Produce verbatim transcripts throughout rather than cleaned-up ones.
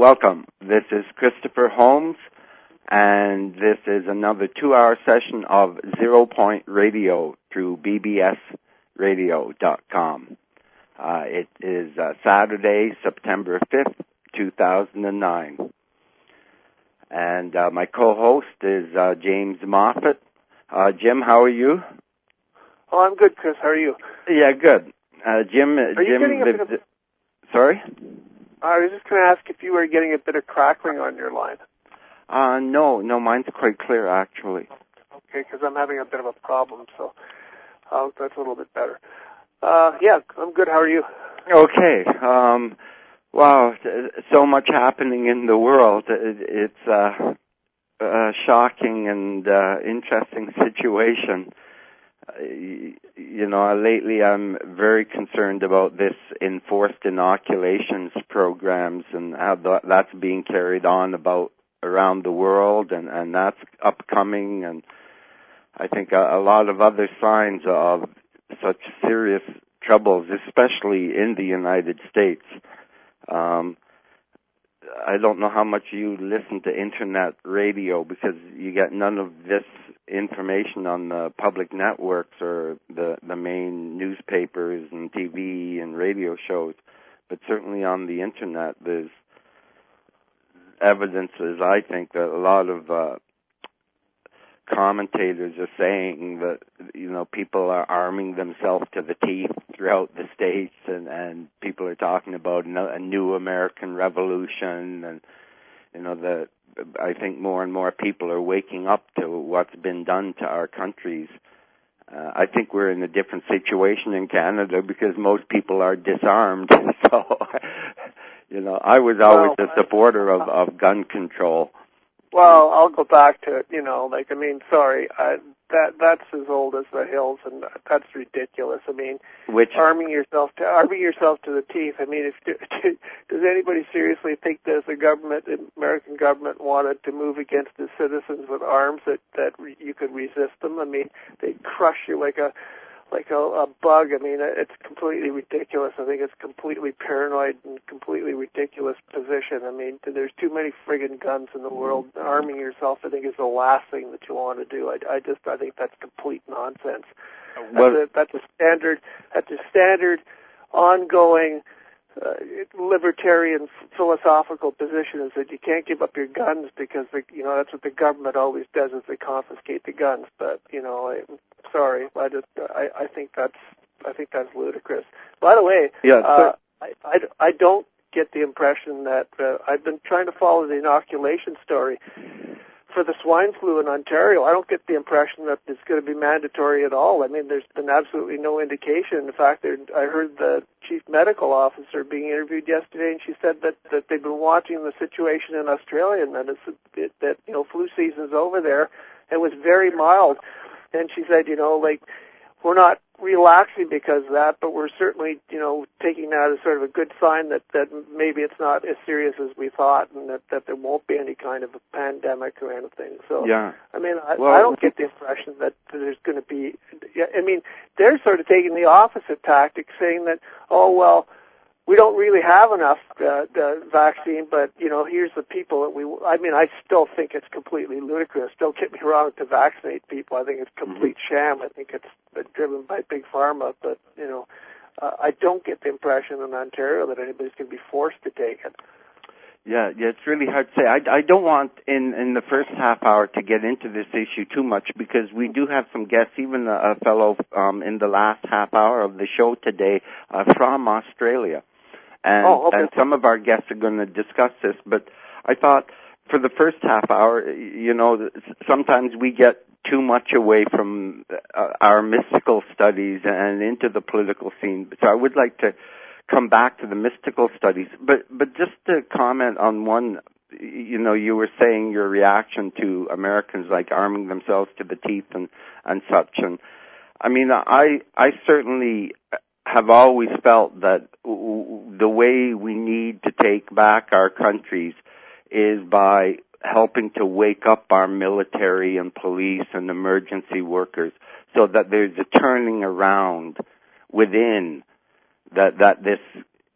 welcome. This is Christopher Holmes, and this is another two-hour session of Zero Point Radio through b b s radio dot com. Uh, it is uh, Saturday, September fifth, two thousand nine. And uh, my co-host is uh, James Moffat. Uh, Jim, how are you? Oh, I'm good, Chris. How are you? Yeah, good. Uh, Jim, are Jim you getting a lives... bit of... Sorry? I was just going to ask if you were getting a bit of crackling on your line. Uh, no, no, mine's quite clear, actually. Okay, because I'm having a bit of a problem, so uh, that's a little bit better. Uh, yeah, I'm good. How are you? Okay. Um, wow, so much happening in the world. It, it's uh, a shocking and uh, interesting situation. Uh, you know, lately I'm very concerned about this enforced inoculations programs and how th- that's being carried on about around the world, and, and that's upcoming, and I think a, a lot of other signs of such serious troubles, especially in the United States. Um, I don't know how much you listen to internet radio because you get none of this information on the public networks or the, the main newspapers and T V and radio shows, but certainly on the internet there's evidences, I think, that a lot of uh, commentators are saying that, you know, people are arming themselves to the teeth throughout the states, and, and people are talking about a new American revolution, and, you know, the, I think more and more people are waking up to what's been done to our countries. Uh, I think we're in a different situation in Canada because most people are disarmed. So, you know, I was always well, a supporter of, of gun control. Well, I'll go back to, you know, like, I mean, sorry, I, that that's as old as the hills, and that's ridiculous. I mean, Which, arming yourself to arming yourself to the teeth. I mean, if does anybody seriously think that the government, the American government, wanted to move against the citizens with arms that that you could resist them? I mean, they crush you like a like a, a bug. I mean, it's completely ridiculous. I think it's completely paranoid and completely ridiculous position. I mean, there's too many friggin' guns in the world. Arming yourself, I think, is the last thing that you want to do. I, I just, I think that's complete nonsense. well, that's, a, that's a standard, that's a standard, ongoing uh, libertarian philosophical position, is that you can't give up your guns because, the, you know, that's what the government always does, is they confiscate the guns. But, you know, I, sorry, I just, I, I think that's, I think that's ludicrous. By the way, yeah, uh, I, I, I don't get the impression that, uh, I've been trying to follow the inoculation story for the swine flu in Ontario. I don't get the impression that it's going to be mandatory at all. I mean, there's been absolutely no indication. In fact, there, I heard the chief medical officer being interviewed yesterday, and she said that, that they've been watching the situation in Australia, and that it's it, that you know flu season's over there, and was very mild. And she said, you know, like, we're not relaxing because of that, but we're certainly, you know, taking that as sort of a good sign that, that maybe it's not as serious as we thought, and that, that there won't be any kind of a pandemic or anything. So, yeah. I mean, I, well, I don't get the impression that there's going to be, I mean, they're sort of taking the opposite tactic, saying that, oh, well, we don't really have enough uh, the vaccine, but, you know, here's the people that we, I mean, I still think it's completely ludicrous. Don't get me wrong, to vaccinate people. I think it's complete mm-hmm. sham. I think it's been driven by Big Pharma, but, you know, uh, I don't get the impression in Ontario that anybody's going to be forced to take it. Yeah, yeah, it's really hard to say. I, I don't want in, in the first half hour to get into this issue too much because we do have some guests, even a, a fellow um, in the last half hour of the show today uh, from Australia. And, oh, okay. and some of our guests are going to discuss this, but I thought for the first half hour, you know, sometimes we get too much away from uh, our mystical studies and into the political scene. So I would like to come back to the mystical studies, but but just to comment on one, you know, you were saying your reaction to Americans like arming themselves to the teeth and, and such, and I mean, I I certainly have always felt that the way we need to take back our countries is by helping to wake up our military and police and emergency workers so that there's a turning around within that that this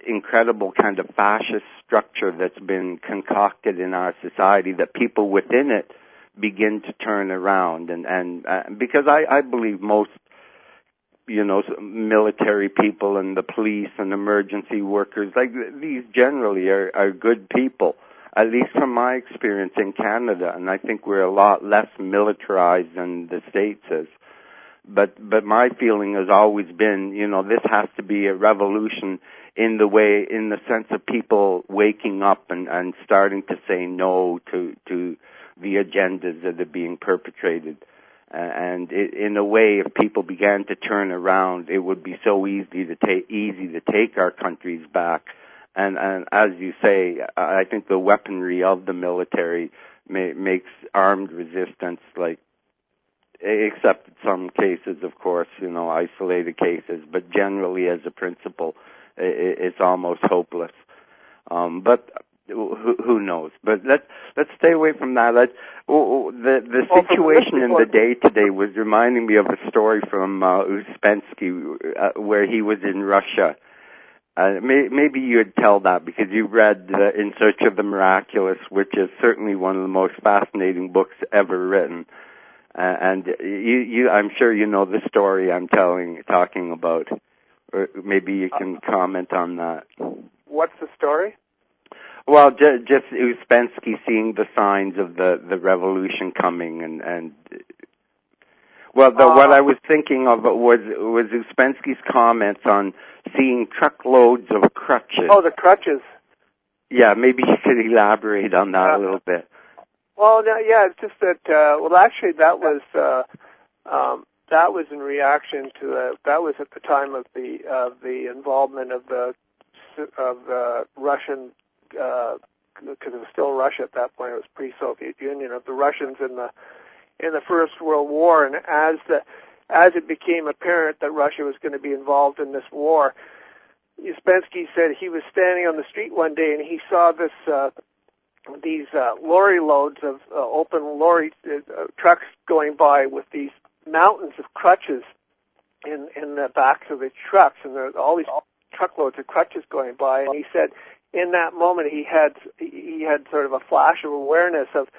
incredible kind of fascist structure that's been concocted in our society, that people within it begin to turn around. And, and uh, because I, I believe most, you know, military people and the police and emergency workers, like these generally are, are good people, at least from my experience in Canada. And I think we're a lot less militarized than the States is. But, but my feeling has always been, you know, this has to be a revolution in the way, in the sense of people waking up and, and starting to say no to, to the agendas that are being perpetrated. Uh, and it, in a way, if people began to turn around, it would be so easy to take, easy to take our countries back. And, and as you say, I think the weaponry of the military may, makes armed resistance, like, except in some cases, of course, you know, isolated cases, but generally as a principle, it's almost hopeless. Um, but who, who knows? But let's let's stay away from that. Let's, oh, the the situation in the day today was reminding me of a story from uh, Uspensky, uh, where he was in Russia. Uh, may, maybe you'd tell that because you read uh, In Search of the Miraculous, which is certainly one of the most fascinating books ever written. Uh, and you, you, I'm sure you know the story I'm telling, talking about. Or maybe you can comment on that. What's the story? Well, j- just Uspensky seeing the signs of the, the revolution coming, and, and well, the, uh, what I was thinking of was was Uspensky's comments on seeing truckloads of crutches. Oh, the crutches. Yeah, maybe you could elaborate on that uh, a little bit. Well, no, yeah, it's just that. Uh, well, actually, that was. Uh, um, That was in reaction to uh, that was at the time of the of uh, the involvement of the of the Russian because uh, it was still Russia at that point. It was pre-Soviet Union, of the Russians in the in the First World War, and as the as it became apparent that Russia was going to be involved in this war, Uspensky said he was standing on the street one day and he saw this uh, these uh, lorry loads of uh, open lorry uh, trucks going by with these mountains of crutches in in the backs of the trucks, and there were all these truckloads of crutches going by. And he said, in that moment, he had he had sort of a flash of awareness of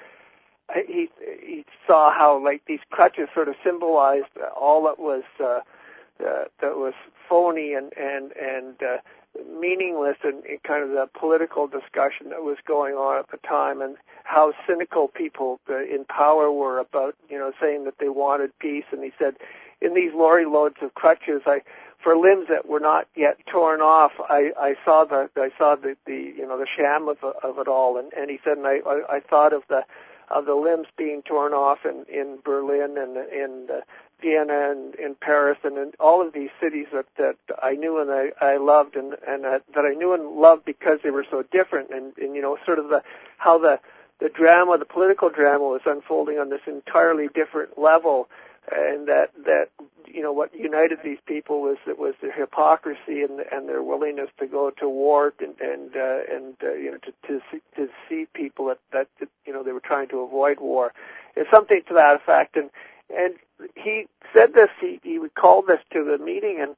he he saw how like these crutches sort of symbolized all that was uh, uh, that was phony and and and uh, meaningless in, in kind of the political discussion that was going on at the time, and how cynical people uh, in power were about, you know, saying that they wanted peace. And he said, in these lorry loads of crutches, I, for limbs that were not yet torn off, I, I saw the, I saw the, the, you know, the sham of, of it all. And, and he said, and I, I, I thought of the, of the limbs being torn off in, in Berlin and in uh, Vienna and in Paris and in all of these cities that, that I knew and I, I loved and, and uh, that I knew and loved because they were so different. And, and you know, sort of the, how the, the drama, the political drama was unfolding on this entirely different level, and that, that you know, what united these people was it was their hypocrisy and, and their willingness to go to war and and uh, and uh, you know to to see, to see people that, that that you know they were trying to avoid war. It's something to that effect, and and he said this. He he recalled this to the meeting and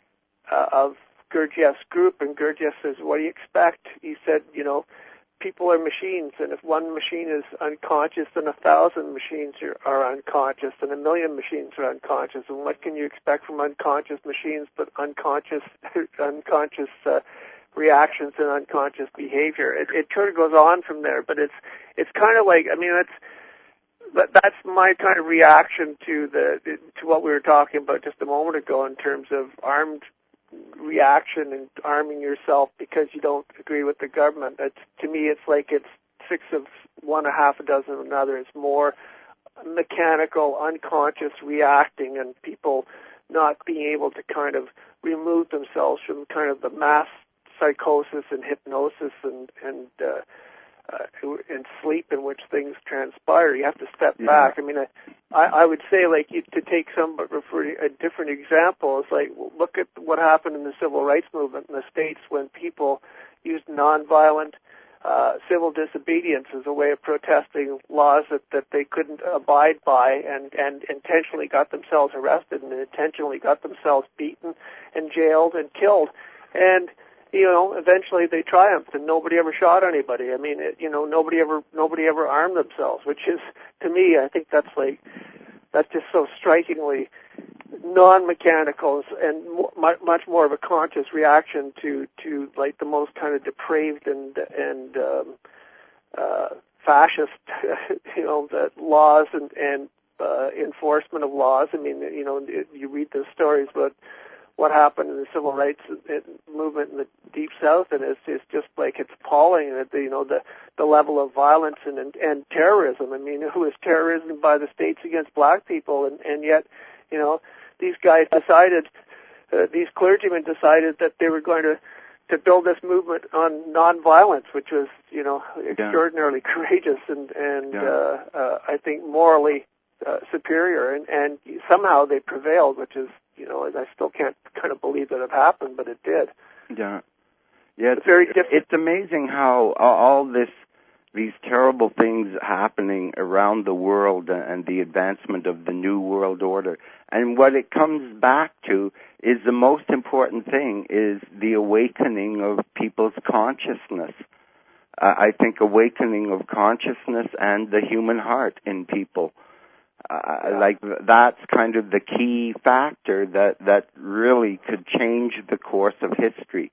uh, of Gurdjieff's group, and Gurdjieff says, "What do you expect?" He said, "You know, people are machines, and if one machine is unconscious, then a thousand machines are, are unconscious, and a million machines are unconscious. And what can you expect from unconscious machines but unconscious unconscious uh, reactions and unconscious behavior?" It, it sort of goes on from there, but it's it's kind of like, I mean, that's But that's my kind of reaction to the to what we were talking about just a moment ago in terms of armed reaction and arming yourself because you don't agree with the government. It's, to me, it's like it's six of one, a half a dozen of another. It's more mechanical, unconscious reacting, and people not being able to kind of remove themselves from kind of the mass psychosis and hypnosis and and uh, uh, and sleep in which things transpire. You have to step yeah. back. I mean, I, I would say, like, you, to take some, but for a different example, it's like, look at what happened in the civil rights movement in the States when people used nonviolent uh, civil disobedience as a way of protesting laws that, that they couldn't abide by, and, and intentionally got themselves arrested and intentionally got themselves beaten and jailed and killed. And you know, eventually they triumphed, and nobody ever shot anybody. I mean, it, you know, nobody ever nobody ever armed themselves, which is, to me, I think that's like that's just so strikingly non-mechanical and mo- much more of a conscious reaction to to like the most kind of depraved and and um, uh, fascist, you know, the laws and and uh, enforcement of laws. I mean, you know, it, you read the stories about what happened in the civil rights movement in the Deep South, and it's, it's just like it's appalling that the, you know the the level of violence and, and and terrorism. I mean, it was terrorism by the states against black people, and and yet, you know, these guys decided, uh, these clergymen decided that they were going to to build this movement on nonviolence, which was, you know, extraordinarily yeah. courageous and and yeah. uh, uh, I think morally uh, superior, and and somehow they prevailed, which is, you know, I still can't kind of believe that it happened, but it did. Yeah, yeah. It's, it's very different. It's amazing how all this, these terrible things happening around the world, and the advancement of the New World Order, and what it comes back to is the most important thing is the awakening of people's consciousness. Uh, I think awakening of consciousness and the human heart in people. Uh, yeah. Like that's kind of the key factor that, that really could change the course of history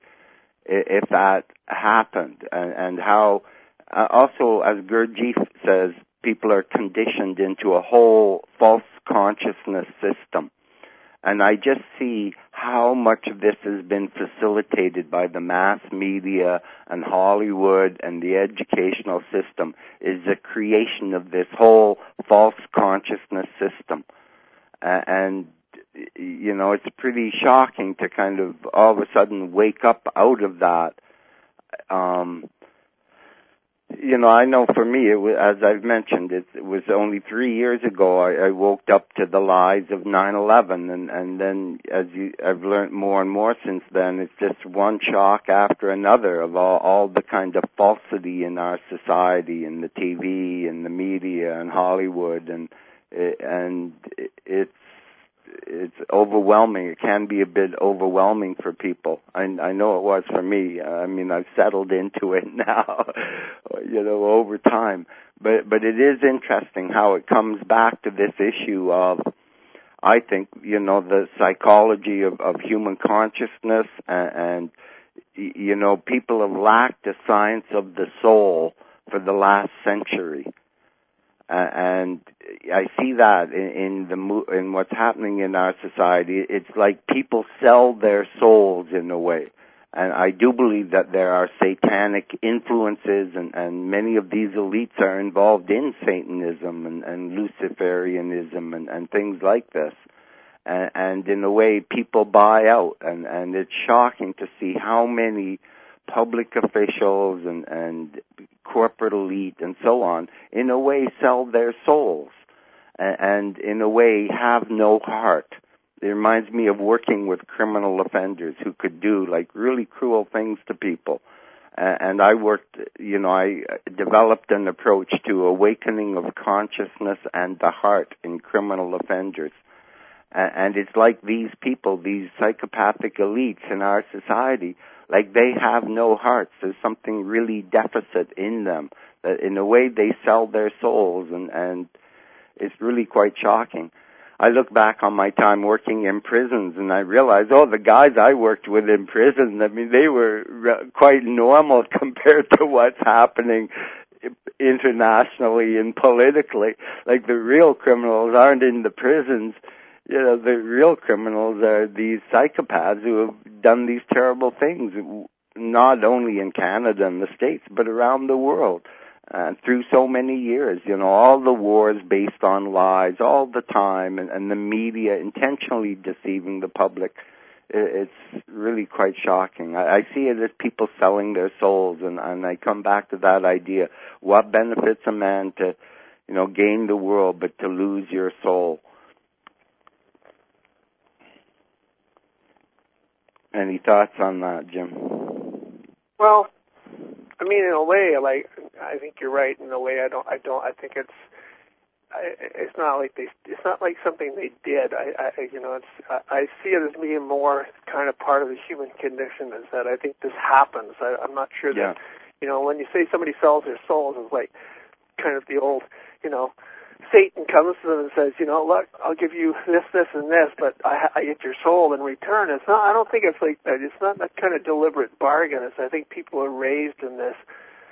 if that happened. And, and how, uh, also as Gurdjieff says, people are conditioned into a whole false consciousness system. And I just see how much of this has been facilitated by the mass media and Hollywood and the educational system, is the creation of this whole false consciousness system. Uh, and, you know, it's pretty shocking to kind of all of a sudden wake up out of that. Um, You know, I know for me, it was, as I've mentioned, it, it was only three years ago I, I woke up to the lies of nine eleven, and, and then as you, I've learned more and more since then, it's just one shock after another of all, all the kind of falsity in our society, in the T V, and the media, and Hollywood, and and it's it's overwhelming. It can be a bit overwhelming for people. I, I know it was for me. I mean, I've settled into it now, you know, over time. But but it is interesting how it comes back to this issue of, I think, you know, the psychology of, of human consciousness, and, and, you know, people have lacked a science of the soul for the last century. Uh, and I see that in, in the in what's happening in our society. It's like people sell their souls in a way, and I do believe that there are satanic influences, and, and many of these elites are involved in Satanism and, and Luciferianism and, and things like this. And, and in a way, people buy out, and, and it's shocking to see how many public officials and, and corporate elite and so on, in a way, sell their souls, and, and in a way have no heart. It reminds me of working with criminal offenders who could do like really cruel things to people. And I worked, you know, I developed an approach to awakening of consciousness and the heart in criminal offenders. And it's like these people, these psychopathic elites in our society, like they have no hearts. There's something really deficit in them. That in a way they sell their souls, and, and it's really quite shocking. I look back on my time working in prisons, and I realize, oh, the guys I worked with in prison, I mean, they were quite normal compared to what's happening internationally and politically. Like the real criminals aren't in the prisons. You know, the real criminals are these psychopaths who have done these terrible things, not only in Canada and the States, but around the world, uh, through so many years. You know, all the wars based on lies all the time, and, and the media intentionally deceiving the public. It's really quite shocking. I, I see it as people selling their souls, and, and I come back to that idea. What benefits a man to, you know, gain the world, but to lose your soul? Any thoughts on that, Jim? Well, I mean, in a way, like I think you're right. In a way, I don't. I don't. I think it's I, it's not like they, it's not like something they did. I, I you know, it's, I, I see it as being more kind of part of the human condition. Is that I think this happens. I, I'm not sure yeah. that, you know, when you say somebody sells their souls, it's like kind of the old, you know, Satan comes to them and says, you know, look, I'll give you this, this, and this, but I, I get your soul in return. It's not. I don't think it's like that. It's not that kind of deliberate bargain. It's, I think people are raised in this.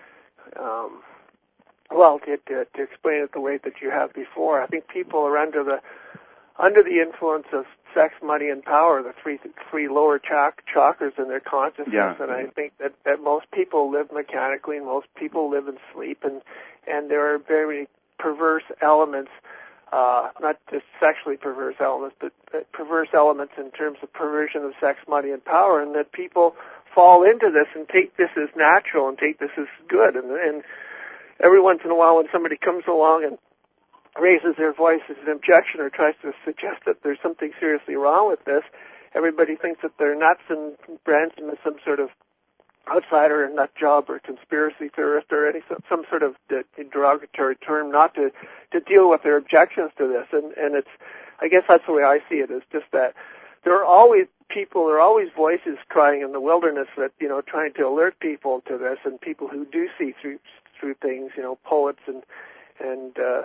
Um, Well, to, to, to explain it the way that you have before, I think people are under the under the influence of sex, money, and power, the three three lower chak- chakras in their consciousness. Yeah. And I think that, that most people live mechanically, and most people live in sleep, and and there are very perverse elements, uh, not just sexually perverse elements, but, but perverse elements in terms of perversion of sex, money, and power, and that people fall into this and take this as natural and take this as good, and and every once in a while when somebody comes along and raises their voice as an objection or tries to suggest that there's something seriously wrong with this, everybody thinks that they're nuts and brands them as some sort of outsider or nut job or conspiracy theorist or any some sort of derogatory term not to, to deal with their objections to this. And, and it's, I guess that's the way I see it, is just that there are always people, there are always voices crying in the wilderness that, you know, trying to alert people to this, and people who do see through through things, you know, poets and and uh,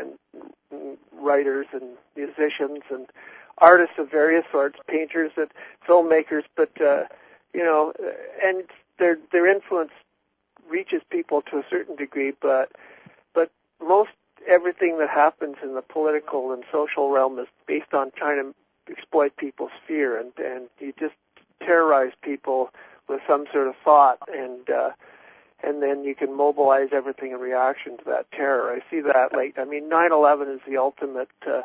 and writers and musicians and artists of various sorts, painters, and filmmakers. But uh, you know, and their their influence reaches people to a certain degree. But but most everything that happens in the political and social realm is based on trying to exploit people's fear, and and you just terrorize people with some sort of thought, and uh, and then you can mobilize everything in reaction to that terror. I see that, like, I mean, nine eleven is the ultimate, uh,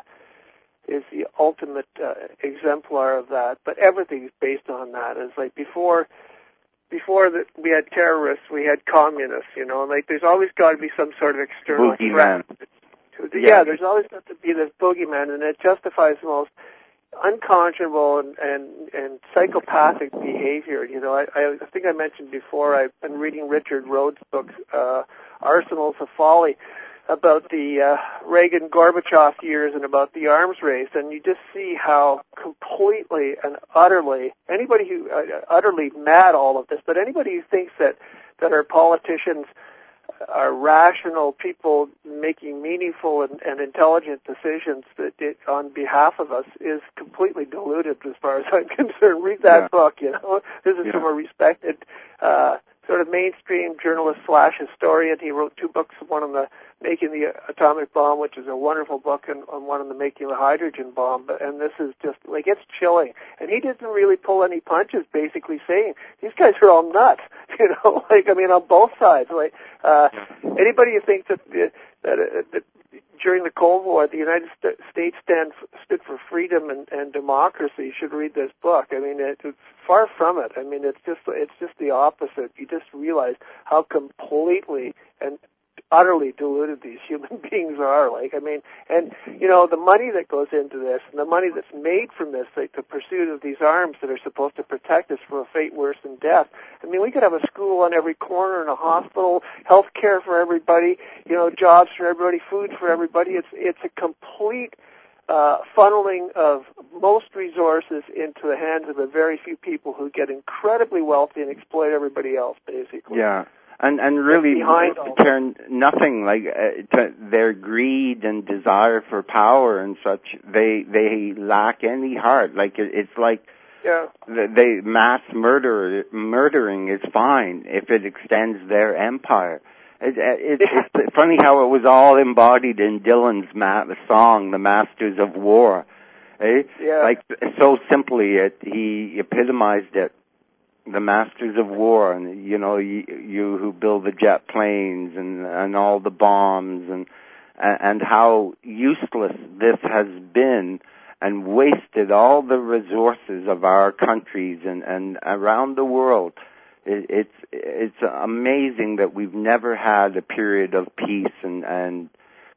is the ultimate uh, exemplar of that, but everything is based on that. It's like before, before that we had terrorists, we had communists, you know, and like there's always got to be some sort of external boogeyman. threat. Yeah, yeah, there's always got to be this boogeyman, and it justifies the most unconscionable and, and, and psychopathic behavior. You know, I, I think I mentioned before, I've been reading Richard Rhodes' book, uh, Arsenals of Folly, about the uh, Reagan-Gorbachev years and about the arms race, and you just see how completely and utterly, anybody who, uh, utterly mad all of this, but anybody who thinks that, that our politicians are rational people making meaningful and, and intelligent decisions that it, on behalf of us is completely deluded as far as I'm concerned. Read that yeah. book, you know. This is yeah. from a respected uh, sort of mainstream journalist slash historian. He wrote two books, one on the Making the Atomic Bomb, which is a wonderful book, and, and one on the Making the Hydrogen Bomb. But, and this is just, like, it's chilling. And he didn't really pull any punches, basically saying, these guys are all nuts, you know, like, I mean, on both sides. Like, uh, anybody who thinks that, that, uh, that during the Cold War, the United States stand, stood for freedom and, and democracy should read this book. I mean, it, it's far from it. I mean, it's just, it's just the opposite. You just realize how completely and utterly deluded these human beings are. Like, I mean, and, you know, the money that goes into this and the money that's made from this, like the pursuit of these arms that are supposed to protect us from a fate worse than death. I mean, we could have a school on every corner and a hospital, health care for everybody, you know, jobs for everybody, food for everybody. It's, it's a complete uh, funneling of most resources into the hands of a very few people who get incredibly wealthy and exploit everybody else, basically. Yeah. And and really turn nothing, like uh, to their greed and desire for power and such. They they lack any heart. Like it, it's like yeah. they mass murder murdering is fine if it extends their empire. It, it, yeah. It's funny how it was all embodied in Dylan's ma- song, "The Masters of War." Eh? Yeah. Like so simply, it he epitomized it. The masters of war, and you know, you, you who build the jet planes and and all the bombs, and and how useless this has been, and wasted all the resources of our countries and and around the world. It, it's it's amazing that we've never had a period of peace and and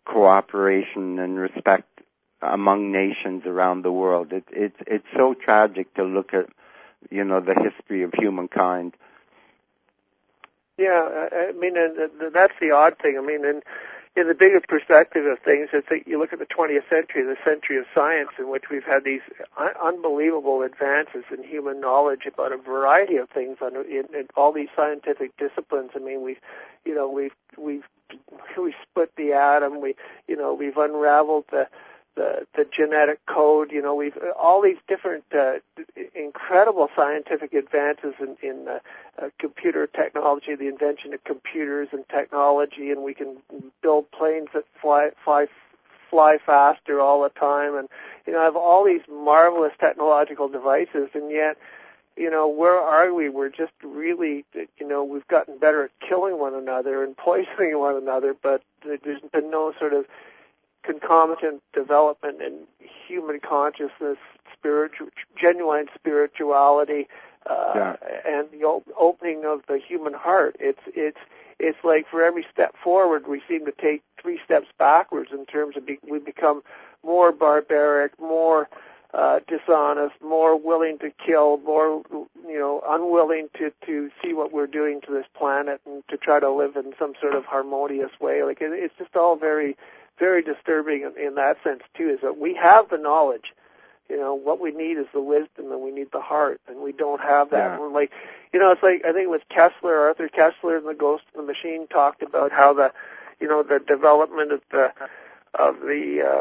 cooperation and respect among nations around the world. It, it's it's so tragic to look at, you know, the history of humankind. Yeah, I mean, and that's the odd thing. I mean, and in the bigger perspective of things, I think you look at the twentieth century, the century of science, in which we've had these un- unbelievable advances in human knowledge about a variety of things on, in, in all these scientific disciplines. I mean, we've, you know, we've we've we split the atom. We, you know, we've unraveled the the, the genetic code. You know, we've all these different uh, incredible scientific advances in, in uh, uh, computer technology, the invention of computers and technology, and we can build planes that fly fly fly faster all the time, and you know, have all these marvelous technological devices, and yet, you know, where are we? We're just really, you know, we've gotten better at killing one another and poisoning one another, but there's been no sort of concomitant development in human consciousness, spiritual, genuine spirituality, uh, yeah. and the op- opening of the human heart. It's it's it's like for every step forward, we seem to take three steps backwards in terms of be- we become more barbaric, more uh, dishonest, more willing to kill, more you know unwilling to to see what we're doing to this planet and to try to live in some sort of harmonious way. Like it, it's just all very very disturbing in, in that sense too, is that we have the knowledge. You know, what we need is the wisdom and we need the heart, and we don't have that. Yeah. And we're like, you know, it's like, I think it was Kessler, Arthur Kessler in The Ghost of the Machine talked about how the, you know, the development of the, of the, uh,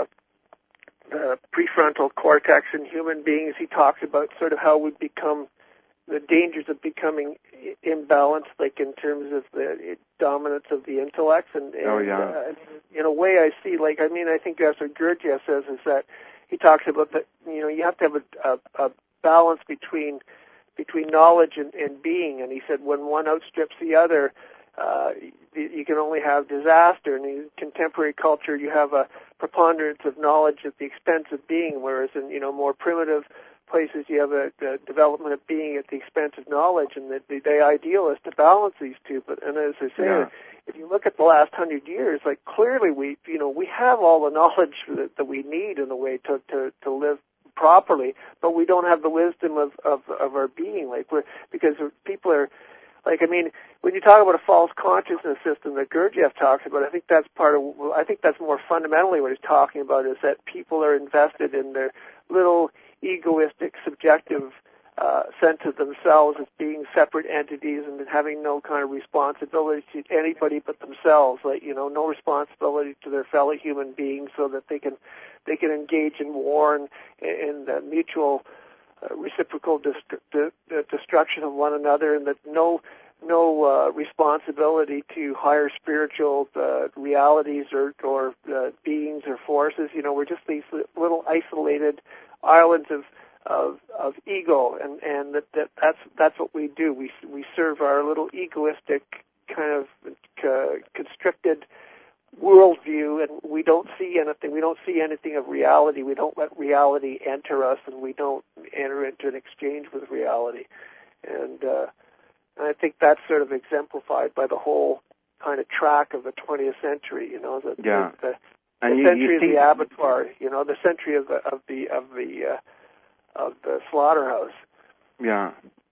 the prefrontal cortex in human beings. He talks about sort of how we become, the dangers of becoming imbalanced, like in terms of the dominance of the intellect. And, and oh, yeah. uh, in a way I see, like, I mean, I think that's what Gurdjieff says, is that he talks about that, you know, you have to have a, a, a balance between between knowledge and, and being. And he said when one outstrips the other, uh, you, you can only have disaster. And in contemporary culture, you have a preponderance of knowledge at the expense of being, whereas in, you know, more primitive places, you have a, a development of being at the expense of knowledge, and the, the, the ideal is to balance these two. But and as I say, yeah. if you look at the last hundred years, like clearly we, you know, we have all the knowledge that, that we need in a way to, to, to live properly, but we don't have the wisdom of, of, of our being. Like we're because people are, like I mean, when you talk about a false consciousness system that Gurdjieff talks about, I think that's part of. I think that's more fundamentally what he's talking about, is that people are invested in their little egoistic, subjective uh, sense of themselves as being separate entities and having no kind of responsibility to anybody but themselves. Like, you know, no responsibility to their fellow human beings, so that they can they can engage in war and in uh, mutual uh, reciprocal dest- de- de- destruction of one another, and that no no uh, responsibility to higher spiritual uh, realities or or uh, beings or forces. You know, we're just these little isolated islands of, of of ego, and and that, that that's that's what we do. We we serve our little egoistic kind of uh, constricted worldview, and we don't see anything. We don't see anything of reality. We don't let reality enter us, and we don't enter into an exchange with reality. And, uh, and I think that's sort of exemplified by the whole kind of track of the twentieth century. You know, the, yeah. the, the And the you, century you of see, the abattoir, you know, the century of the of the of the uh, of the slaughterhouse. Yeah,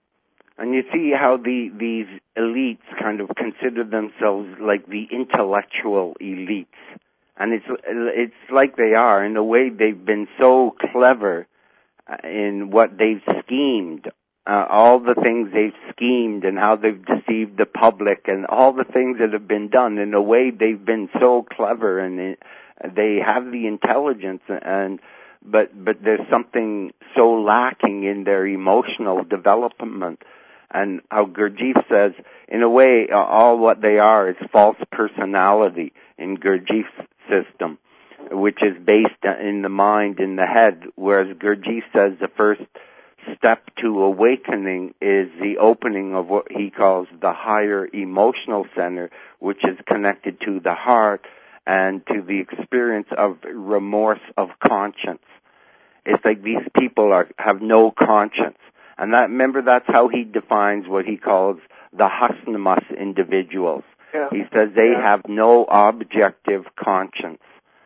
and you see how the these elites kind of consider themselves like the intellectual elites, and it's it's like they are in a way. They've been so clever in what they've schemed, uh, all the things they've schemed, and how they've deceived the public, and all the things that have been done. In a way, they've been so clever, and it, they have the intelligence, and but but there's something so lacking in their emotional development. And how Gurdjieff says, in a way, all what they are is false personality in Gurdjieff's system, which is based in the mind, in the head, whereas Gurdjieff says the first step to awakening is the opening of what he calls the higher emotional center, which is connected to the heart and to the experience of remorse of conscience. It's like these people are have no conscience. And that, remember, that's how he defines what he calls the Hasnamas individuals. Yeah. He says they yeah. have no objective conscience.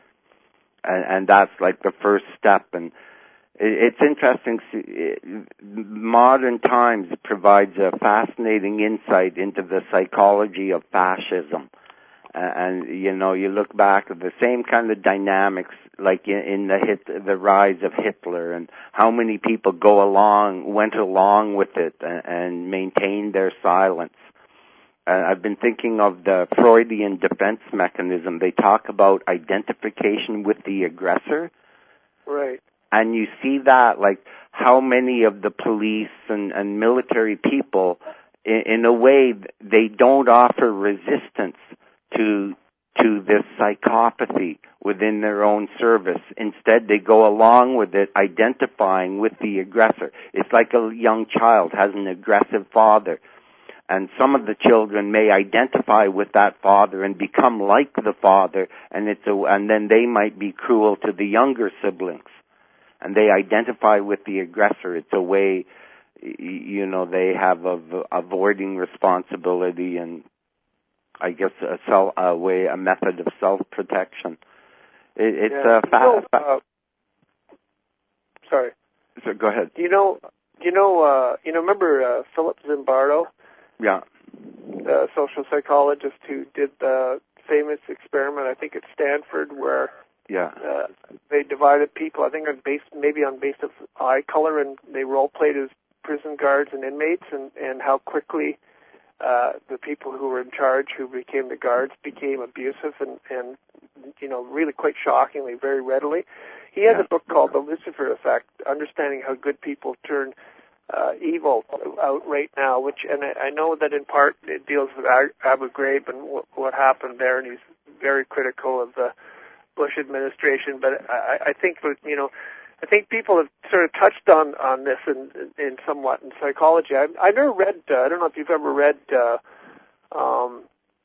And, and that's like the first step. And it, it's interesting. It, modern times provides a fascinating insight into the psychology of fascism. Uh, And, you know, you look back at the same kind of dynamics, like in, in the hit, the rise of Hitler, and how many people go along, went along with it and, and maintained their silence. Uh, I've been thinking of the Freudian defense mechanism. They talk about identification with the aggressor. Right. And you see that, like, how many of the police and, and military people, in, in a way, they don't offer resistance to to this psychopathy within their own service. Instead, they go along with it, identifying with the aggressor. It's like a young child has an aggressive father, and some of the children may identify with that father and become like the father, and it's a, and then they might be cruel to the younger siblings, and they identify with the aggressor. It's a way, you know, they have of avoiding responsibility and, I guess, a, self, a way, a method of self-protection. It, it's yeah. a fa- you know, fa- uh, sorry. So go ahead. Do you know? Do you know? Uh, you know? Remember uh, Philip Zimbardo? Yeah. The social psychologist who did the famous experiment, I think at Stanford, where yeah. uh, they divided people, I think on base, maybe on base of eye color, and they role played as prison guards and inmates, and, and how quickly uh, the people who were in charge, who became the guards, became abusive and, and you know, really quite shockingly, very readily. He has yeah. a book called The Lucifer Effect, Understanding How Good People Turn uh, Evil out right now, which, and I, I know that in part it deals with Abu Ghraib and w- what happened there, and he's very critical of the Bush administration, but I, I think, you know, I think people have sort of touched on, on this in, in somewhat in psychology. I, I never read, uh, I don't know if you've ever read uh, um,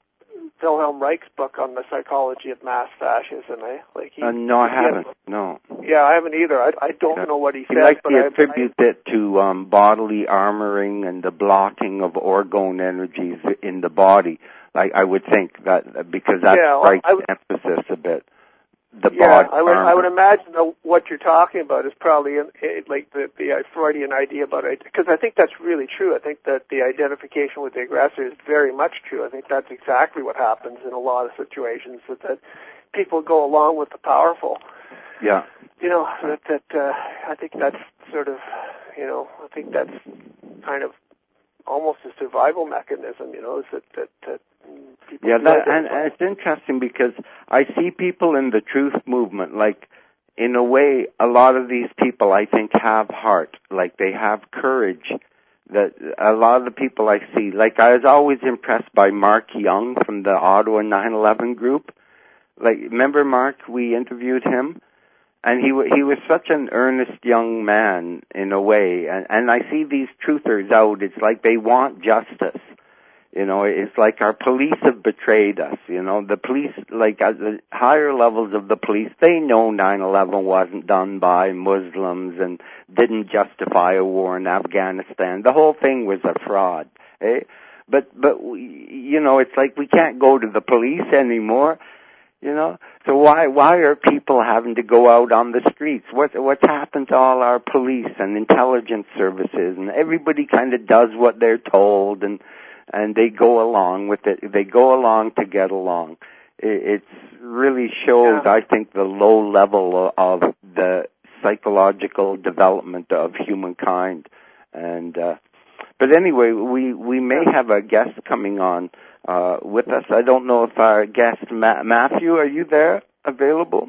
Wilhelm Reich's book on the psychology of mass fascism. Eh? Like he, uh, no, I he haven't. Has, no. Yeah, I haven't either. I, I don't yeah. know what he he said. likes but to I, attribute I, it to um, bodily armoring and the blocking of orgone energies in the body. Like I would think that because that's yeah, well, Reich's I would, emphasis a bit. The yeah, body I would. armor. I would imagine that what you're talking about is probably in, it, like the the uh, Freudian idea about it, because I think that's really true. I think that the identification with the aggressor is very much true. I think that's exactly what happens in a lot of situations. That, that people go along with the powerful. Yeah. You know, that that uh, I think that's sort of, you know, I think that's kind of almost a survival mechanism. You know, is that that. that People yeah, that, and, and it's interesting because I see people in the truth movement, like, in a way, a lot of these people, I think, have heart, like they have courage. That a lot of the people I see, like I was always impressed by Mark Young from the Ottawa nine eleven group. Like, remember Mark? We interviewed him, and he he was such an earnest young man in a way. And, and I see these truthers out. It's like they want justice. You know, it's like our police have betrayed us. You know, the police, like at the higher levels of the police, they know nine eleven wasn't done by Muslims and didn't justify a war in Afghanistan. The whole thing was a fraud. Eh? But, but we, you know, it's like we can't go to the police anymore. You know, so why why are people having to go out on the streets? What what's happened to all our police and intelligence services? And everybody kind of does what they're told, and and they go along with it. They go along to get along. It it's really shows, yeah. I think, the low level of the psychological development of humankind. And uh, but anyway, we we may have a guest coming on uh, with us. I don't know if our guest Ma- Matthew, are you there? Available?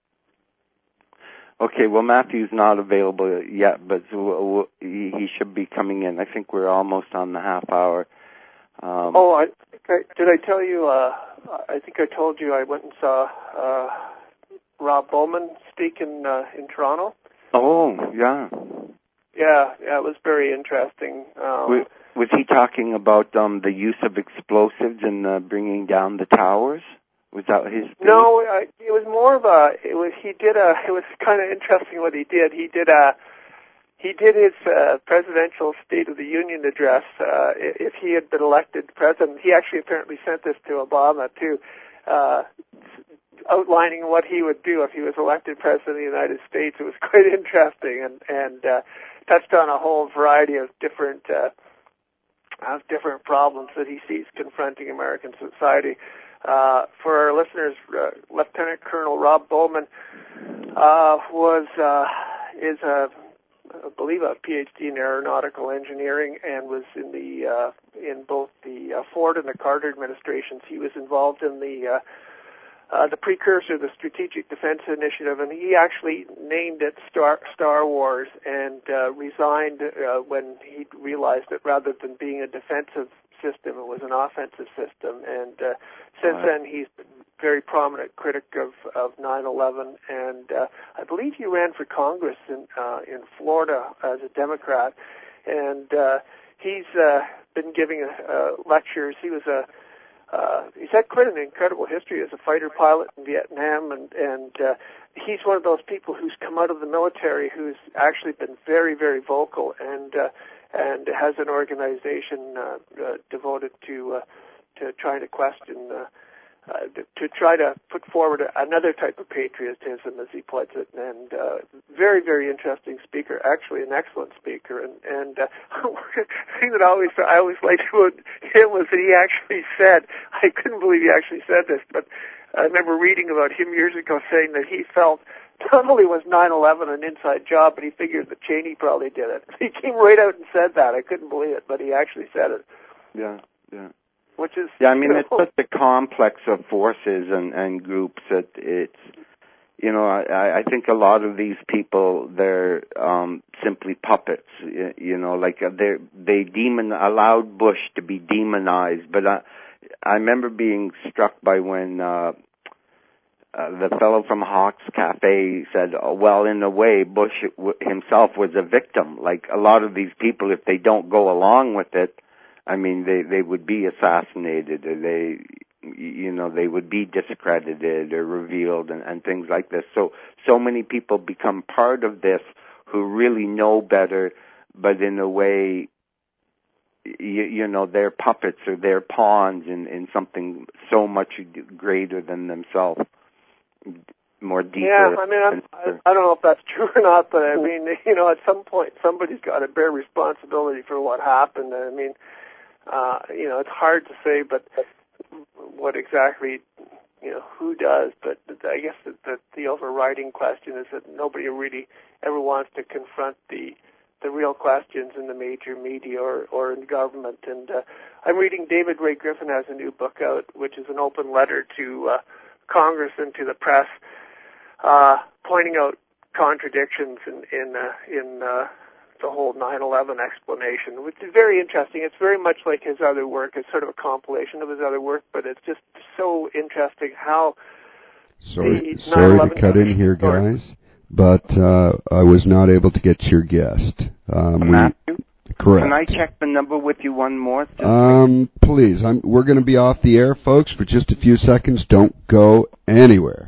Okay, well, Matthew's not available yet, but he should be coming in. I think we're almost on the half hour. Um, oh, I, think I did I tell you? Uh, I think I told you I went and saw uh, Rob Bowman speak in uh, in Toronto. Oh, yeah. Yeah, yeah, it was very interesting. Um, was, was he talking about um, the use of explosives and uh, bringing down the towers? Was that his speech? No, I, it was more of a. It was he did a. It was kind of interesting what he did. He did a. He did his uh, presidential State of the Union address. Uh, if he had been elected president, he actually apparently sent this to Obama too, uh, outlining what he would do if he was elected president of the United States. It was quite interesting, and and uh, touched on a whole variety of different uh, of different problems that he sees confronting American society. Uh, for our listeners, uh, Lieutenant Colonel Rob Bowman uh, was uh, is a I believe a P H D in aeronautical engineering, and was in the uh, in both the uh, Ford and the Carter administrations. He was involved in the uh, uh, the precursor, the Strategic Defense Initiative, and he actually named it Star, Star Wars, and uh, resigned uh, when he realized that rather than being a defensive system, it was an offensive system. And uh, since right. then, he's been a very prominent critic of, of nine eleven, and uh, I believe he ran for Congress in uh, in Florida as a Democrat, and uh, he's uh, been giving uh, lectures. He was a uh, he's had quite an incredible history as a fighter pilot in Vietnam, and and uh, he's one of those people who's come out of the military who's actually been very, very vocal, and uh, and has an organization uh, uh, devoted to uh, to trying to question, uh, uh, to, to try to put forward another type of patriotism, as he puts it. And uh, very, very interesting speaker, actually an excellent speaker. And and uh, the thing that I always I always liked about him was that he actually said, I couldn't believe he actually said this, but I remember reading about him years ago saying that he felt not only was nine eleven an inside job, but he figured that Cheney probably did it. He came right out and said that. I couldn't believe it, but he actually said it. Yeah, yeah. Which is, yeah, I mean, you know, it's such a complex of forces and, and groups that it's, you know, I, I think a lot of these people, they're um, simply puppets, you know, like they they demon allowed Bush to be demonized. But I, I remember being struck by when uh, uh, the fellow from Hawks Cafe said, oh, well, in a way, Bush w- himself was a victim. Like a lot of these people, if they don't go along with it, I mean, they, they would be assassinated, or they, you know, they would be discredited or revealed and, and things like this. So, so many people become part of this who really know better, but in a way, you, you know, they're puppets or they're pawns in, in something so much greater than themselves, more deeper. Yeah, I mean, I'm, I, I don't know if that's true or not, but I mean, you know, at some point, somebody's got to bear responsibility for what happened. I mean, Uh, you know, it's hard to say, but what exactly, you know, who does? But I guess that the, the overriding question is that nobody really ever wants to confront the the real questions in the major media or, or in government. And uh, I'm reading David Ray Griffin has a new book out, which is an open letter to uh, Congress and to the press, uh, pointing out contradictions in in uh, in uh, the whole nine eleven explanation, which is very interesting. It's very much like his other work. It's sort of a compilation of his other work, but it's just so interesting how Sorry, sorry to cut in here, guys, but uh, I was not able to get your guest. Um, Matthew? We, correct. Can I check the number with you one more? Um, please. I'm, we're going to be off the air, folks, for just a few seconds. Don't go anywhere.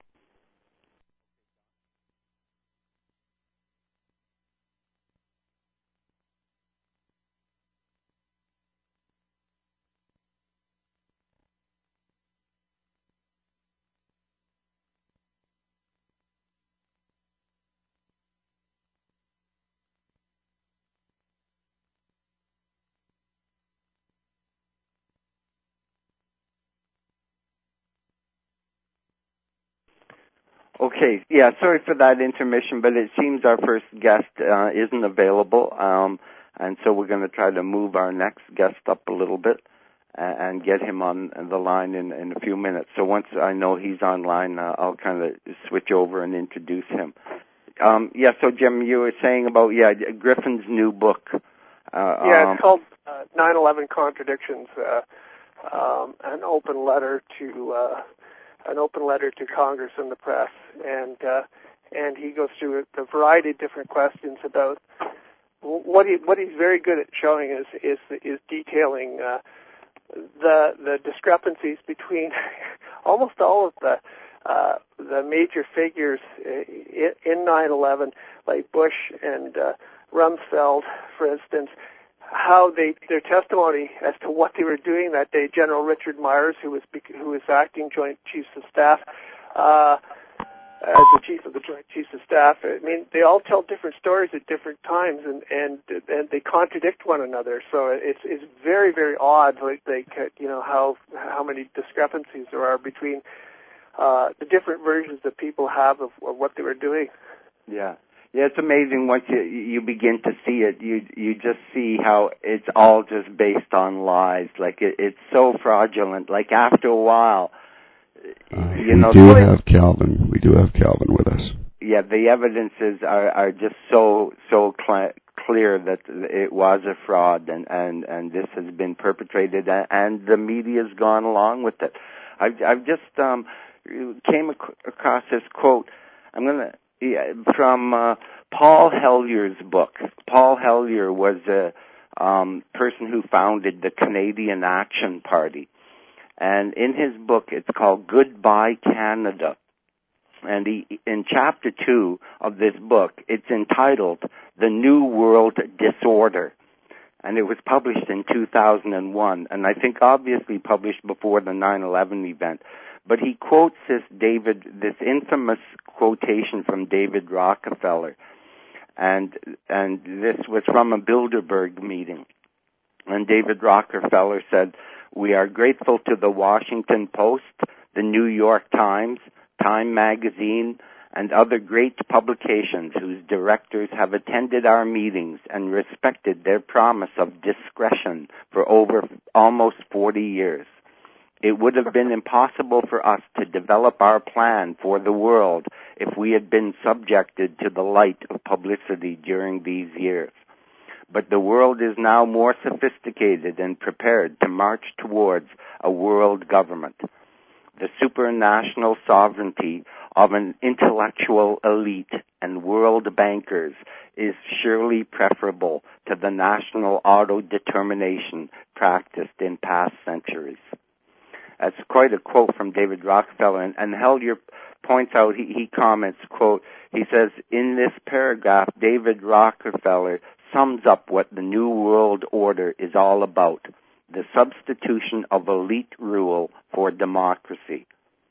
Okay, yeah, sorry for that intermission, but it seems our first guest uh, isn't available, um, and so we're going to try to move our next guest up a little bit and, and get him on the line in, in a few minutes. So once I know he's online, uh, I'll kind of switch over and introduce him. Um, yeah, so Jim, you were saying about, yeah, Griffin's new book. Uh, yeah, um, it's called uh, nine eleven Contradictions, uh, um, an open letter to... Uh, an open letter to Congress and the press, and uh, and he goes through a, a variety of different questions about what he what he's very good at showing is is is detailing uh, the the discrepancies between almost all of the uh, the major figures in nine eleven, like Bush and uh, Rumsfeld, for instance. How they their testimony as to what they were doing that day. General Richard Myers, who was who was acting Joint Chiefs of Staff, uh, as the chief of the Joint Chiefs of Staff. I mean, they all tell different stories at different times, and and and they contradict one another. So it's it's very very odd, like like you know how how many discrepancies there are between uh, the different versions that people have of, of what they were doing. Yeah. Yeah, it's amazing once you you begin to see it. You you just see how it's all just based on lies. Like it, it's so fraudulent. Like after a while, uh, you we know. do have Calvin. We do have Calvin with us. Yeah, the evidences are are just so so cl- clear that it was a fraud, and and and this has been perpetrated, and the media's gone along with it. I've I've just um came ac- across this quote. I'm gonna. Yeah, from uh, Paul Hellier's book. Paul Hellyer was a um, person who founded the Canadian Action Party. And in his book, it's called Goodbye Canada. And he, in chapter two of this book, it's entitled The New World Disorder. And it was published in two thousand one, and I think obviously published before the nine eleven event. But he quotes this David, this infamous quotation from David Rockefeller, and and this was from a Bilderberg meeting. And David Rockefeller said, "We are grateful to the Washington Post, the New York Times, Time Magazine, and other great publications whose directors have attended our meetings and respected their promise of discretion for over almost forty years. It would have been impossible for us to develop our plan for the world if we had been subjected to the light of publicity during these years. But the world is now more sophisticated and prepared to march towards a world government. The supranational sovereignty of an intellectual elite and world bankers is surely preferable to the national auto-determination practiced in past centuries." That's quite a quote from David Rockefeller. And, and Hellyer points out, he, he comments, quote, he says, "In this paragraph, David Rockefeller sums up what the New World Order is all about, the substitution of elite rule for democracy."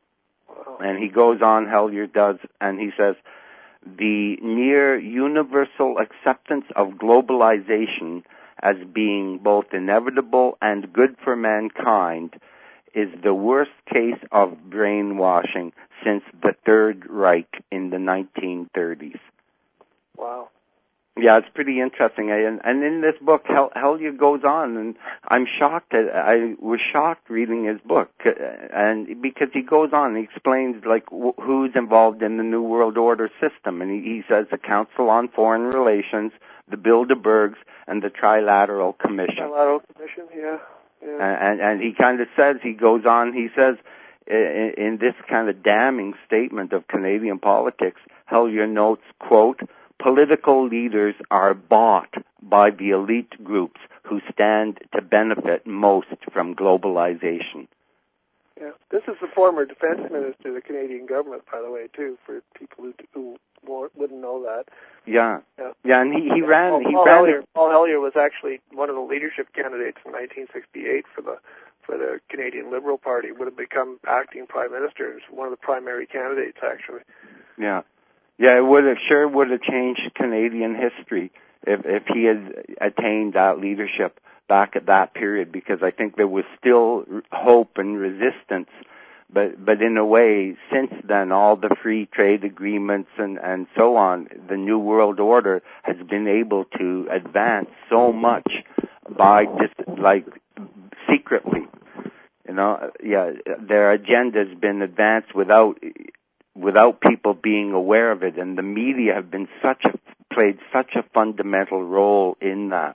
And he goes on, Hellyer does, and he says, "The near universal acceptance of globalization as being both inevitable and good for mankind is the worst case of brainwashing since the Third Reich in the nineteen thirties. Wow. Yeah, it's pretty interesting. And, and in this book, Hell, Hellyer goes on, and I'm shocked. At, I was shocked reading his book, and because he goes on, he explains like wh- who's involved in the New World Order system, and he, he says the Council on Foreign Relations, the Bilderbergs, and the Trilateral Commission. Trilateral Commission, yeah. Yeah. And, and he kind of says, he goes on, he says, in, in this kind of damning statement of Canadian politics, Hellyer notes, quote, "Political leaders are bought by the elite groups who stand to benefit most from globalization." Yeah. This is the former defense minister of the Canadian government, by the way, too, for people who, who wouldn't know that. Yeah. Yeah, yeah and he, he ran... Paul, he Paul, ran Hellyer, Paul Hellyer was actually one of the leadership candidates in nineteen sixty-eight for the for the Canadian Liberal Party, would have become acting prime minister. He was one of the primary candidates, actually. Yeah. Yeah, it would have, sure would have changed Canadian history if, if he had attained that leadership back at that period, because I think there was still hope and resistance. But but in a way, since then, all the free trade agreements and, and so on, the New World Order has been able to advance so much by just like secretly, you know. Yeah, their agenda has been advanced without without people being aware of it, and the media have been such a played such a fundamental role in that.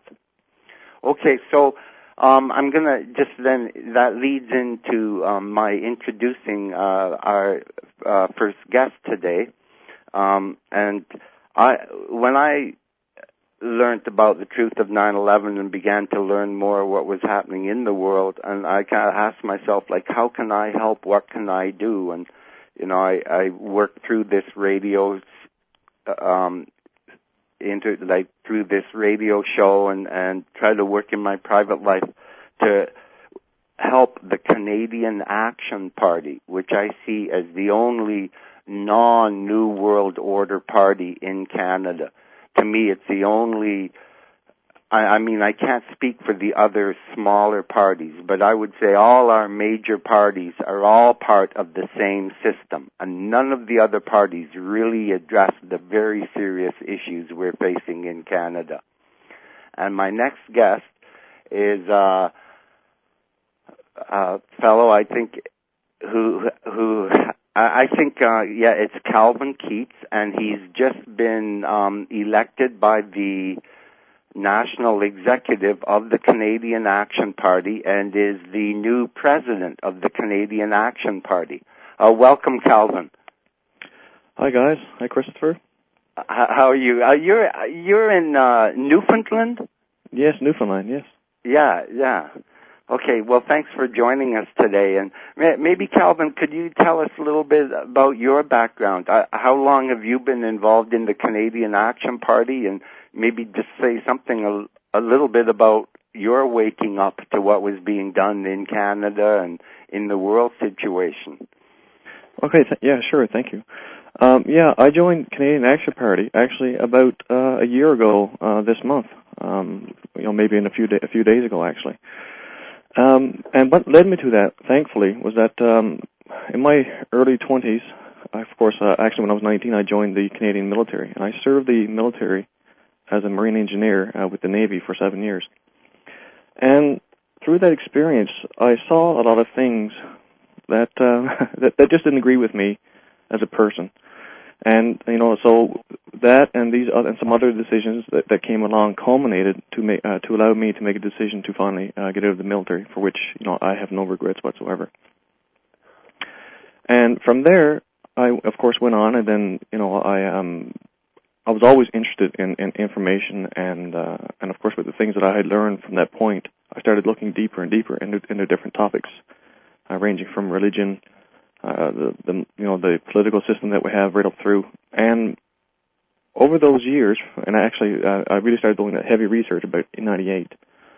Okay, so. Um, I'm gonna just then, that leads into um, my introducing uh, our uh, first guest today. Um, and I, when I learned about the truth of nine eleven and began to learn more what was happening in the world, and I kind of asked myself, like, how can I help? What can I do? And, you know, I, I worked through this radio um into like through this radio show and and try to work in my private life to help the Canadian Action Party, which I see as the only non-New World Order party in Canada. To me, it's the only, I, I mean, I can't speak for the other smaller parties, but I would say all our major parties are all part of the same system, and none of the other parties really address the very serious issues we're facing in Canada. And my next guest is uh, a fellow, I think, who who I think, uh, yeah, it's Calvin Keats, and he's just been um, elected by the National Executive of the Canadian Action Party and is the new president of the Canadian Action Party. Uh, welcome, Calvin. Hi, guys. Hi, Christopher. Uh, how are you? Uh, you're you're in uh, Newfoundland? Yes, Newfoundland, yes. Yeah, yeah. Okay, well, thanks for joining us today. And maybe, Calvin, could you tell us a little bit about your background? Uh, how long have you been involved in the Canadian Action Party? And maybe just say something a, a little bit about your waking up to what was being done in Canada and in the world situation. Okay, th- yeah, sure, thank you. Um, yeah, I joined Canadian Action Party actually about uh, a year ago uh, this month. Um, you know, maybe in a few da- a few days ago, actually. Um, and what led me to that, thankfully, was that um, in my early twenties, of course, uh, actually when I was nineteen, I joined the Canadian military, and I served the military as a Marine engineer uh, with the Navy for seven years. And through that experience, I saw a lot of things that uh, that, that just didn't agree with me as a person. And, you know, so that and these other, and some other decisions that, that came along culminated to make, uh, to allow me to make a decision to finally uh, get out of the military, for which, you know, I have no regrets whatsoever. And from there, I, of course, went on, and then, you know, I um, I was always interested in, in information, and, uh, and of course, with the things that I had learned from that point, I started looking deeper and deeper into, into different topics, uh, ranging from religion, Uh, the, the you know the political system that we have right up through, and over those years, and I actually uh, I really started doing that heavy research about in ninety-eight.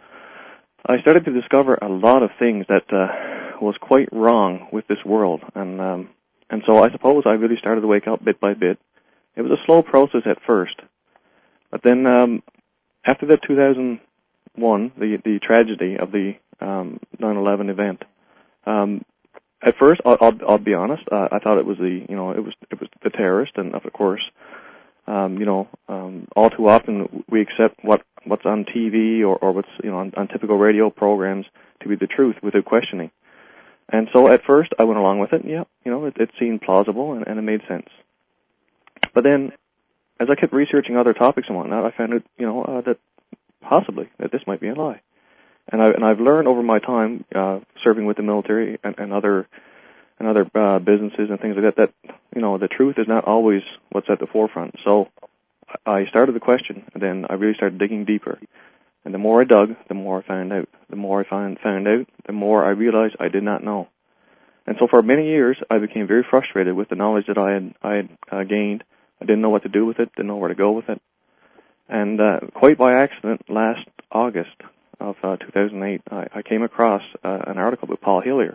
I started to discover a lot of things that uh, was quite wrong with this world, and um, and so I suppose I really started to wake up bit by bit. It was a slow process at first, but then um, after the two thousand one, the the tragedy of the um, nine eleven event. Um, At first, I'll, I'll, I'll be honest. Uh, I thought it was the, you know, it was it was the terrorist, and of course, um, you know, um, all too often we accept what what's on T V or, or what's you know on, on typical radio programs to be the truth without questioning. And so at first, I went along with it. And yeah, you know, it, it seemed plausible and, and it made sense. But then, as I kept researching other topics and whatnot, I found out, you know, uh, that possibly that this might be a lie. And, I, and I've learned over my time uh, serving with the military and, and other and other uh, businesses and things like that that you know the truth is not always what's at the forefront. So I started the question, and then I really started digging deeper. And the more I dug, the more I found out. The more I found found out, the more I realized I did not know. And so for many years, I became very frustrated with the knowledge that I had I had uh, gained. I didn't know what to do with it, didn't know where to go with it. And uh, quite by accident, last August of uh, two thousand eight, I, I came across uh, an article with Paul Hillier.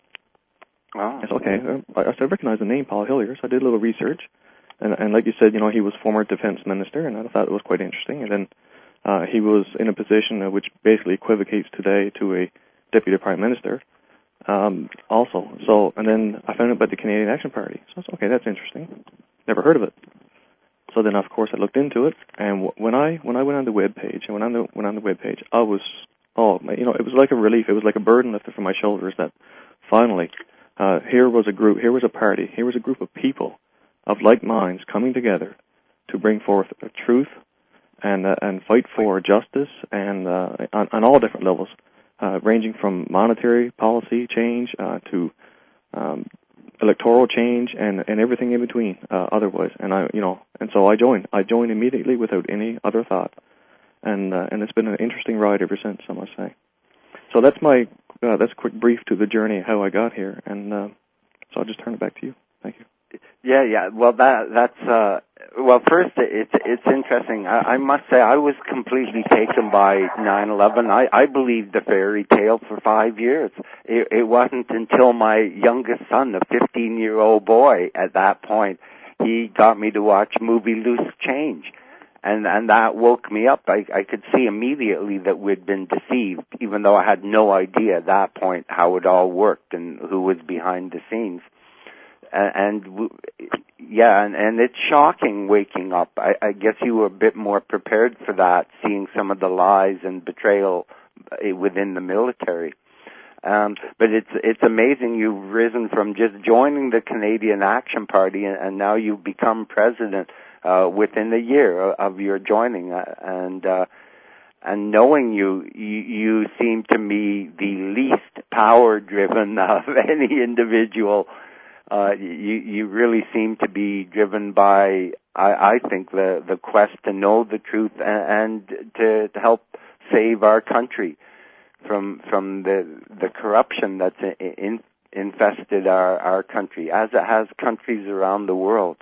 Oh. I said, okay, I, I recognized the name Paul Hillier, so I did a little research. And, and like you said, you know, he was former defense minister, and I thought it was quite interesting. And then uh, he was in a position uh, which basically equivocates today to a deputy prime minister um, also. So, and then I found out about the Canadian Action Party. So I said, okay, that's interesting. Never heard of it. So then, of course, I looked into it, and w- when I when I went on the web page, and when I went on the web page, I was, oh, you know, it was like a relief. It was like a burden lifted from my shoulders that finally, uh, here was a group, here was a party, here was a group of people of like minds coming together to bring forth truth and uh, and fight for justice and uh, on, on all different levels, uh, ranging from monetary policy change uh, to um, electoral change and, and everything in between uh, otherwise. And I, you know, and so I joined. I joined immediately without any other thought. And uh, and it's been an interesting ride ever since, I must say. So that's my, uh, that's a quick brief to the journey, how I got here. And uh, so I'll just turn it back to you. Thank you. Yeah, yeah. Well, that that's uh, well. First, it's it's interesting. I, I must say, I was completely taken by nine eleven. I I believed the fairy tale for five years. It, it wasn't until my youngest son, a fifteen-year-old boy, at that point, he got me to watch movie Loose Change, and and that woke me up. I I could see immediately that we'd been deceived, even though I had no idea at that point how it all worked and who was behind the scenes. And, and yeah, and, and it's shocking waking up. I, I guess you were a bit more prepared for that, seeing some of the lies and betrayal within the military. Um, but it's it's amazing you've risen from just joining the Canadian Action Party, and, and now you've become president uh, within a year of your joining. Uh, and uh, and knowing you, you, you seem to me the least power-driven of any individual. Uh, you, you really seem to be driven by, I, I think, the, the quest to know the truth and, and to, to help save our country from from the the corruption that's in, infested our, our country, as it has countries around the world.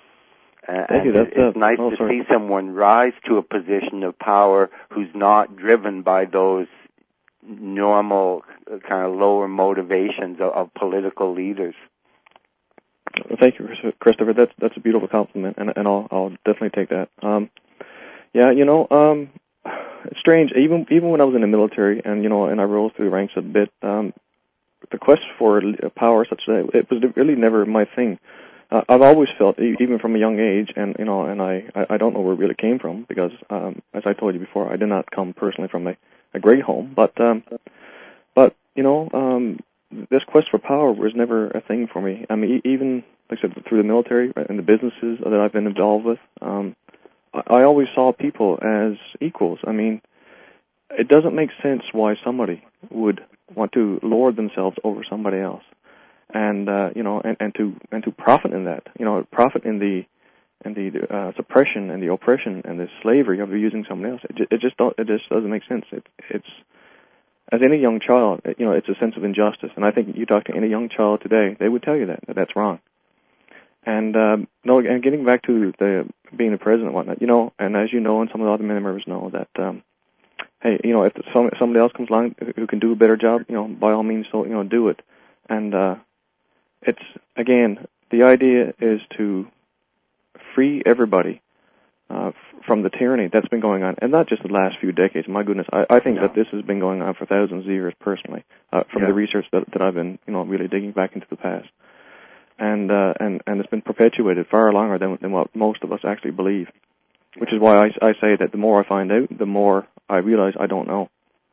Uh, Thank you. That's, it's uh, nice oh, to sorry. see someone rise to a position of power who's not driven by those normal, kind of lower motivations of, of political leaders. Well, thank you, Christopher. That's that's a beautiful compliment, and and I'll I'll definitely take that. Um, yeah, you know, um, it's strange. Even even when I was in the military, and you know, and I rose through the ranks a bit, um, the quest for power, such that it was really never my thing. Uh, I've always felt, even from a young age, and you know, and I I don't know where it really came from, because um, as I told you before, I did not come personally from a, a great home, but um, but you know. Um, This quest for power was never a thing for me. I mean, even, like I said, through the military and the businesses that I've been involved with, um, I, I always saw people as equals. I mean, it doesn't make sense why somebody would want to lord themselves over somebody else, and uh, you know, and, and to and to profit in that, you know, profit in the in the uh, suppression and the oppression and the slavery of using somebody else. It, it just don't, it just doesn't make sense. It, it's As any young child, you know, it's a sense of injustice. And I think you talk to any young child today, they would tell you that, that that's wrong. And, um, no, and getting back to the being the president and whatnot, you know, and as you know, and some of the other members know, that, um, hey, you know, if some, somebody else comes along who can do a better job, you know, by all means, so, you know, do it. And, uh, it's, again, the idea is to free everybody Uh, from the tyranny that's been going on, and not just the last few decades. My goodness, I, I think yeah. that this has been going on for thousands of years, personally, uh, from yeah. the research that, that I've been, you know, really digging back into the past, and uh, and and it's been perpetuated far longer than than what most of us actually believe. Which is why I, I say that the more I find out, the more I realize I don't know.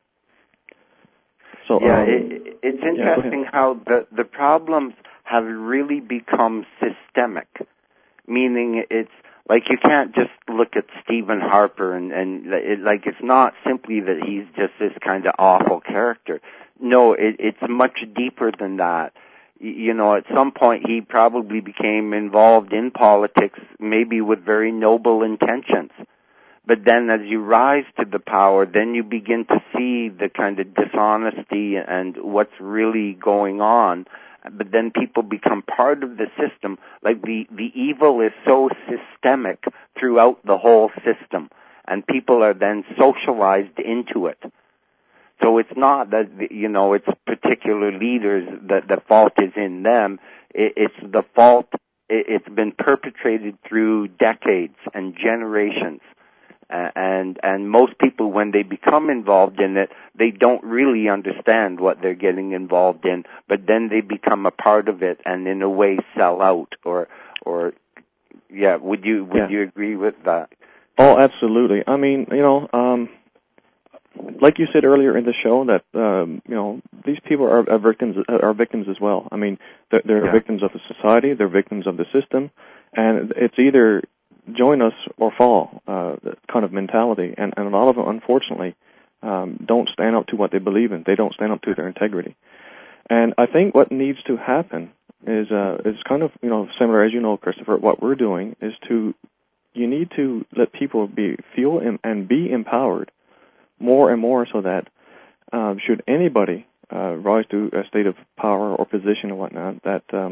So yeah, um, it, it's interesting yeah, how the the problems have really become systemic, meaning it's. Like, you can't just look at Stephen Harper and, and it, like, it's not simply that he's just this kind of awful character. No, it, it's much deeper than that. You know, at some point he probably became involved in politics, maybe with very noble intentions. But then as you rise to the power, then you begin to see the kind of dishonesty and what's really going on. But then people become part of the system. Like the, the evil is so systemic throughout the whole system, and people are then socialized into it. So it's not that, you know, it's particular leaders that the fault is in them. It, it's the fault, it, it's been perpetrated through decades and generations. Uh, and and most people, when they become involved in it, they don't really understand what they're getting involved in, but then they become a part of it and in a way sell out. Or, or yeah, would you would yeah. you agree with that? Oh, absolutely. I mean, you know, um, like you said earlier in the show, that um, you know, these people are, are victims are victims as well. I mean, they're, they're yeah. victims of the society, they're victims of the system, and it's either join us or fall, uh, kind of mentality. And, and a lot of them, unfortunately, um, don't stand up to what they believe in. They don't stand up to their integrity. And I think what needs to happen is uh, is kind of, you know, similar, as you know, Christopher. What we're doing is to, you need to let people be feel and, and be empowered more and more, so that uh, should anybody uh, rise to a state of power or position or whatnot, that um,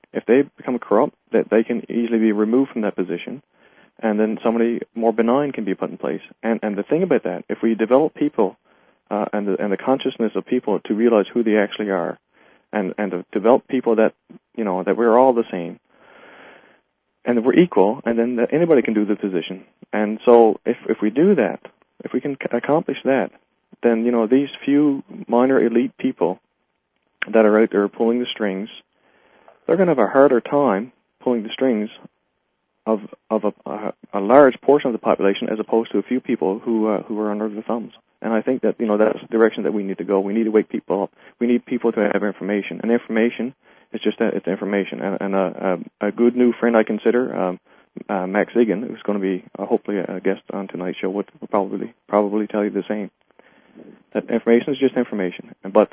if they become corrupt, that they can easily be removed from that position, and then somebody more benign can be put in place. And and the thing about that, if we develop people uh, and the and the consciousness of people to realize who they actually are, and and to develop people that you know that we're all the same, and that we're equal, and then that anybody can do the position. And so if if we do that, if we can accomplish that, then you know these few minor elite people that are out there pulling the strings, they're going to have a harder time pulling the strings of of a, a, a large portion of the population, as opposed to a few people who uh, who are under the thumbs. And I think that you know that's the direction that we need to go. We need to wake people up. We need people to have information, and information is just that, it's information. And, and a, a, a good new friend I consider, um, uh, Max Egan, who's going to be uh, hopefully a guest on tonight's show, would probably probably tell you the same. That information is just information, but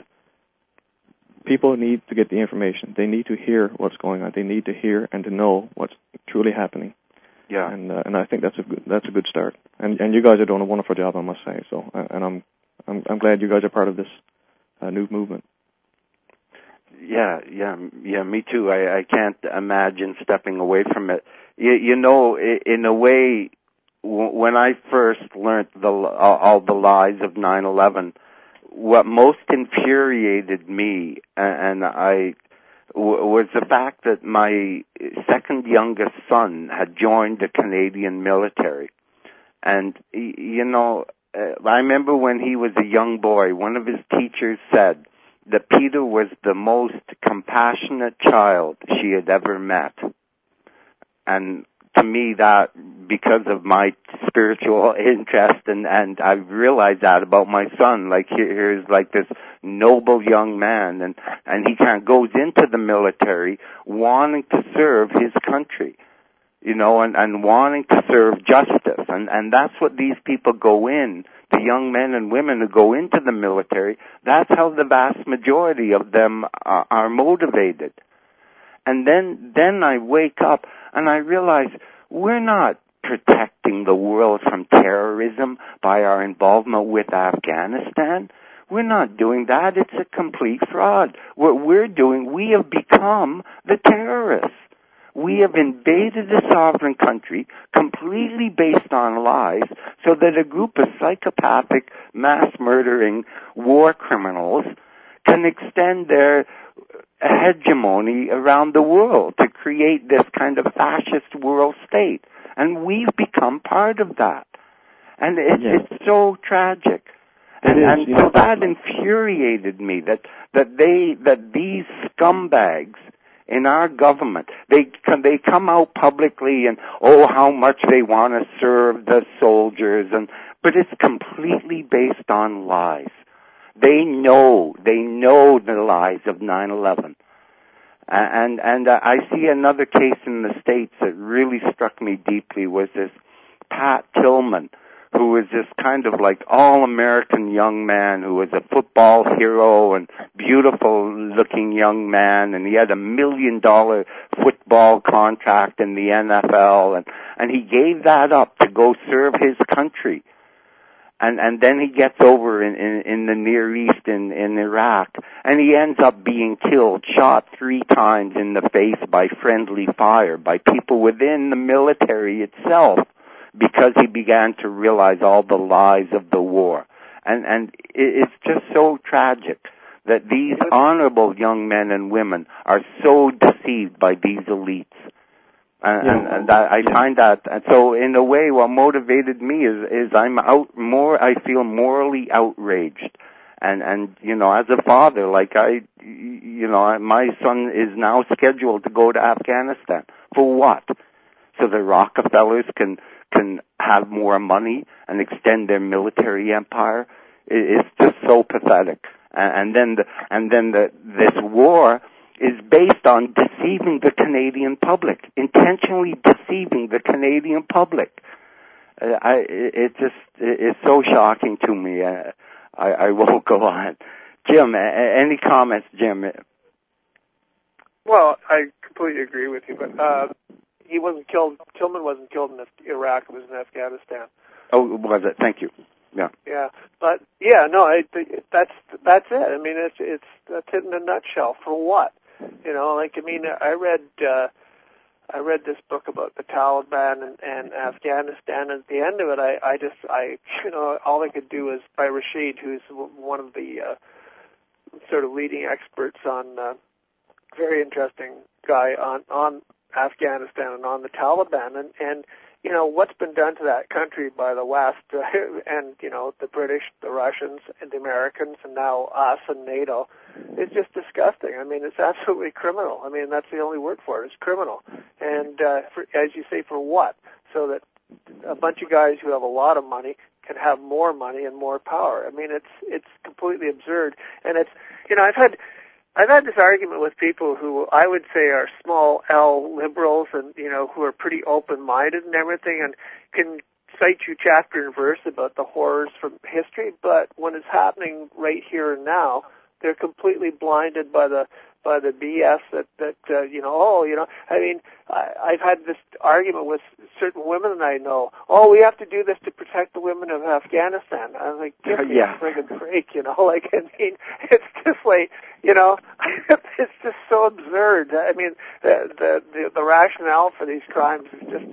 people need to get the information. They need to hear what's going on. They need to hear and to know what's truly happening. Yeah. And uh, and I think that's a good, that's a good start. And and you guys are doing a wonderful job, I must say. So and I'm I'm I'm glad you guys are part of this uh, new movement. Yeah, yeah, yeah. Me too. I I can't imagine stepping away from it. You, you know, in a way, when I first learned the all the lies of nine eleven, what most infuriated me, and I, was the fact that my second youngest son had joined the Canadian military. And, you know, I remember when he was a young boy, one of his teachers said that Peter was the most compassionate child she had ever met. And to me, that, because of my spiritual interest, and, and I realized that about my son, like here, here's like this noble young man, and, and he kind of goes into the military wanting to serve his country, you know, and, and wanting to serve justice. And, and that's what these people go in, the young men and women who go into the military, that's how the vast majority of them are, are motivated. And then, then I wake up and I realize we're not protecting the world from terrorism by our involvement with Afghanistan. We're not doing that. It's a complete fraud. What we're doing, we have become the terrorists. We have invaded a sovereign country completely based on lies so that a group of psychopathic, mass-murdering war criminals can extend their hegemony around the world to create this kind of fascist world state. And we've become part of that. And it, yeah. it's so tragic. And, is, and so that infuriated me, that, that they, that these scumbags in our government, they, they come out publicly and, oh, how much they want to serve the soldiers, and, but it's completely based on lies. They know, they know the lies of nine eleven. And, and uh, I see another case in the States that really struck me deeply was this Pat Tillman, who was this kind of like all-American young man who was a football hero and beautiful-looking young man, and he had a million-dollar football contract in the N F L, and, and he gave that up to go serve his country. And, and then he gets over in, in, in the Near East, in, in Iraq, and he ends up being killed, shot three times in the face by friendly fire, by people within the military itself, because he began to realize all the lies of the war. And, and it's just so tragic that these honorable young men and women are so deceived by these elites. And, yeah. and, and that, I yeah. find that, and so in a way, what motivated me is, is I'm out more, I feel morally outraged. And, and, you know, as a father, like I, you know, my son is now scheduled to go to Afghanistan. For what? So the Rockefellers can, can have more money and extend their military empire? It's just so pathetic. And, and then the, and then the, this war is based on deceiving the Canadian public, intentionally deceiving the Canadian public. Uh, I, it just, it's so shocking to me. Uh, I, I won't go on. Jim, any comments, Jim? Well, I completely agree with you, but uh, he wasn't killed, Tillman wasn't killed in Iraq, it was in Afghanistan. Oh, was it? Thank you. Yeah. Yeah, but yeah, no, I, that's that's it. I mean, it's it's that's it in a nutshell. For what? You know, like, I mean, I read uh, I read this book about the Taliban and, and Afghanistan, and at the end of it, I, I just, I, you know, all I could do was, by Rashid, who's one of the uh, sort of leading experts on, uh, very interesting guy on, on Afghanistan and on the Taliban, and, and you know, what's been done to that country by the West, uh, and, you know, the British, the Russians, and the Americans, and now us and NATO, it's just disgusting. I mean, it's absolutely criminal. I mean, that's the only word for it. It's criminal. And, uh, for, as you say, for what? So that a bunch of guys who have a lot of money can have more money and more power. I mean, it's it's completely absurd. And it's, you know, I've had... I've had this argument with people who I would say are small L liberals and, you know, who are pretty open-minded and everything and can cite you chapter and verse about the horrors from history, but when it's happening right here and now, they're completely blinded by the by the B S that, that uh, you know, oh, you know, I mean, I, I've had this argument with certain women that I know. Oh, we have to do this to protect the women of Afghanistan. I'm like, give me yeah. a friggin' break, you know? Like, I mean, it's just like, you know, it's just so absurd. I mean, the the the, the rationale for these crimes is just,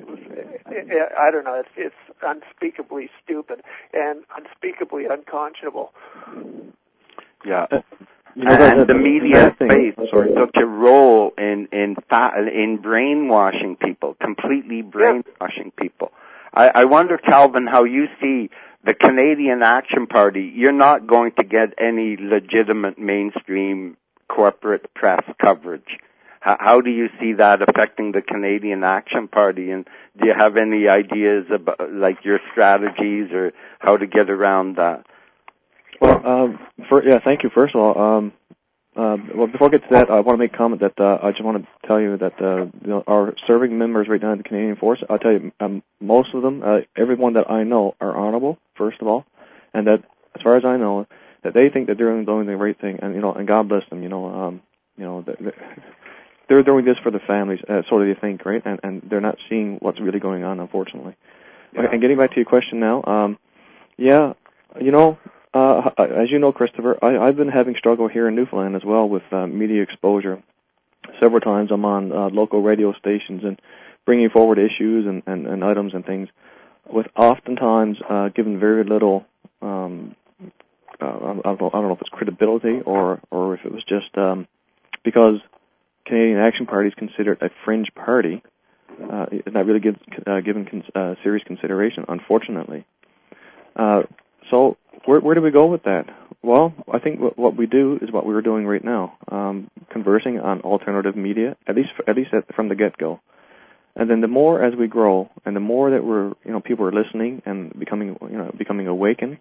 I don't know, it's it's unspeakably stupid and unspeakably unconscionable. Yeah. You know, and that, the that, media space sorry. took a role in in fa- in brainwashing people, completely brainwashing yeah. people. I, I wonder, Calvin, how you see the Canadian Action Party. You're not going to get any legitimate mainstream corporate press coverage. How, how do you see that affecting the Canadian Action Party? And do you have any ideas about, like, your strategies or how to get around that? Well, um, for, yeah, thank you. First of all, um, uh, well, before I get to that, I want to make a comment that uh, I just want to tell you that uh, you know, our serving members right now in the Canadian Force, I'll tell you, um, most of them, uh, everyone that I know, are honorable, first of all, and that, as far as I know, that they think that they're doing the right thing, and you know, and God bless them. You know, um, you know, they're doing this for the families, uh, so they think, right? And and they're not seeing what's really going on, unfortunately. Yeah. And getting back to your question now, um, yeah, you know. Uh, as you know, Christopher, I, I've been having struggle here in Newfoundland as well with uh, media exposure. Several times I'm on uh, local radio stations and bringing forward issues and, and, and items and things, with oftentimes uh, given very little, um, uh, I, don't know, I don't know if it's credibility or, or if it was just um, because Canadian Action Party is considered a fringe party, uh, it's not really give, uh, given con- uh, serious consideration, unfortunately. Uh, so where, where do we go with that? Well, I think what, what we do is what we were doing right now, um, conversing on alternative media, at least at least at, from the get-go. And then the more as we grow, and the more that we're, you know, people are listening and becoming, you know, becoming awakened,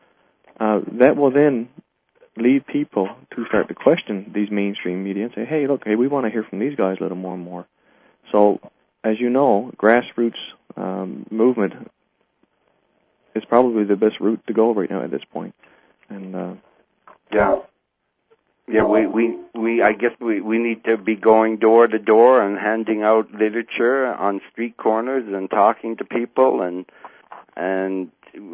uh, that will then lead people to start to question these mainstream media and say, hey, look, hey, we want to hear from these guys a little more and more. So, as you know, grassroots um, movement is probably the best route to go right now at this point. And uh, yeah, yeah, we, we, we, I guess we, we need to be going door to door and handing out literature on street corners and talking to people, and and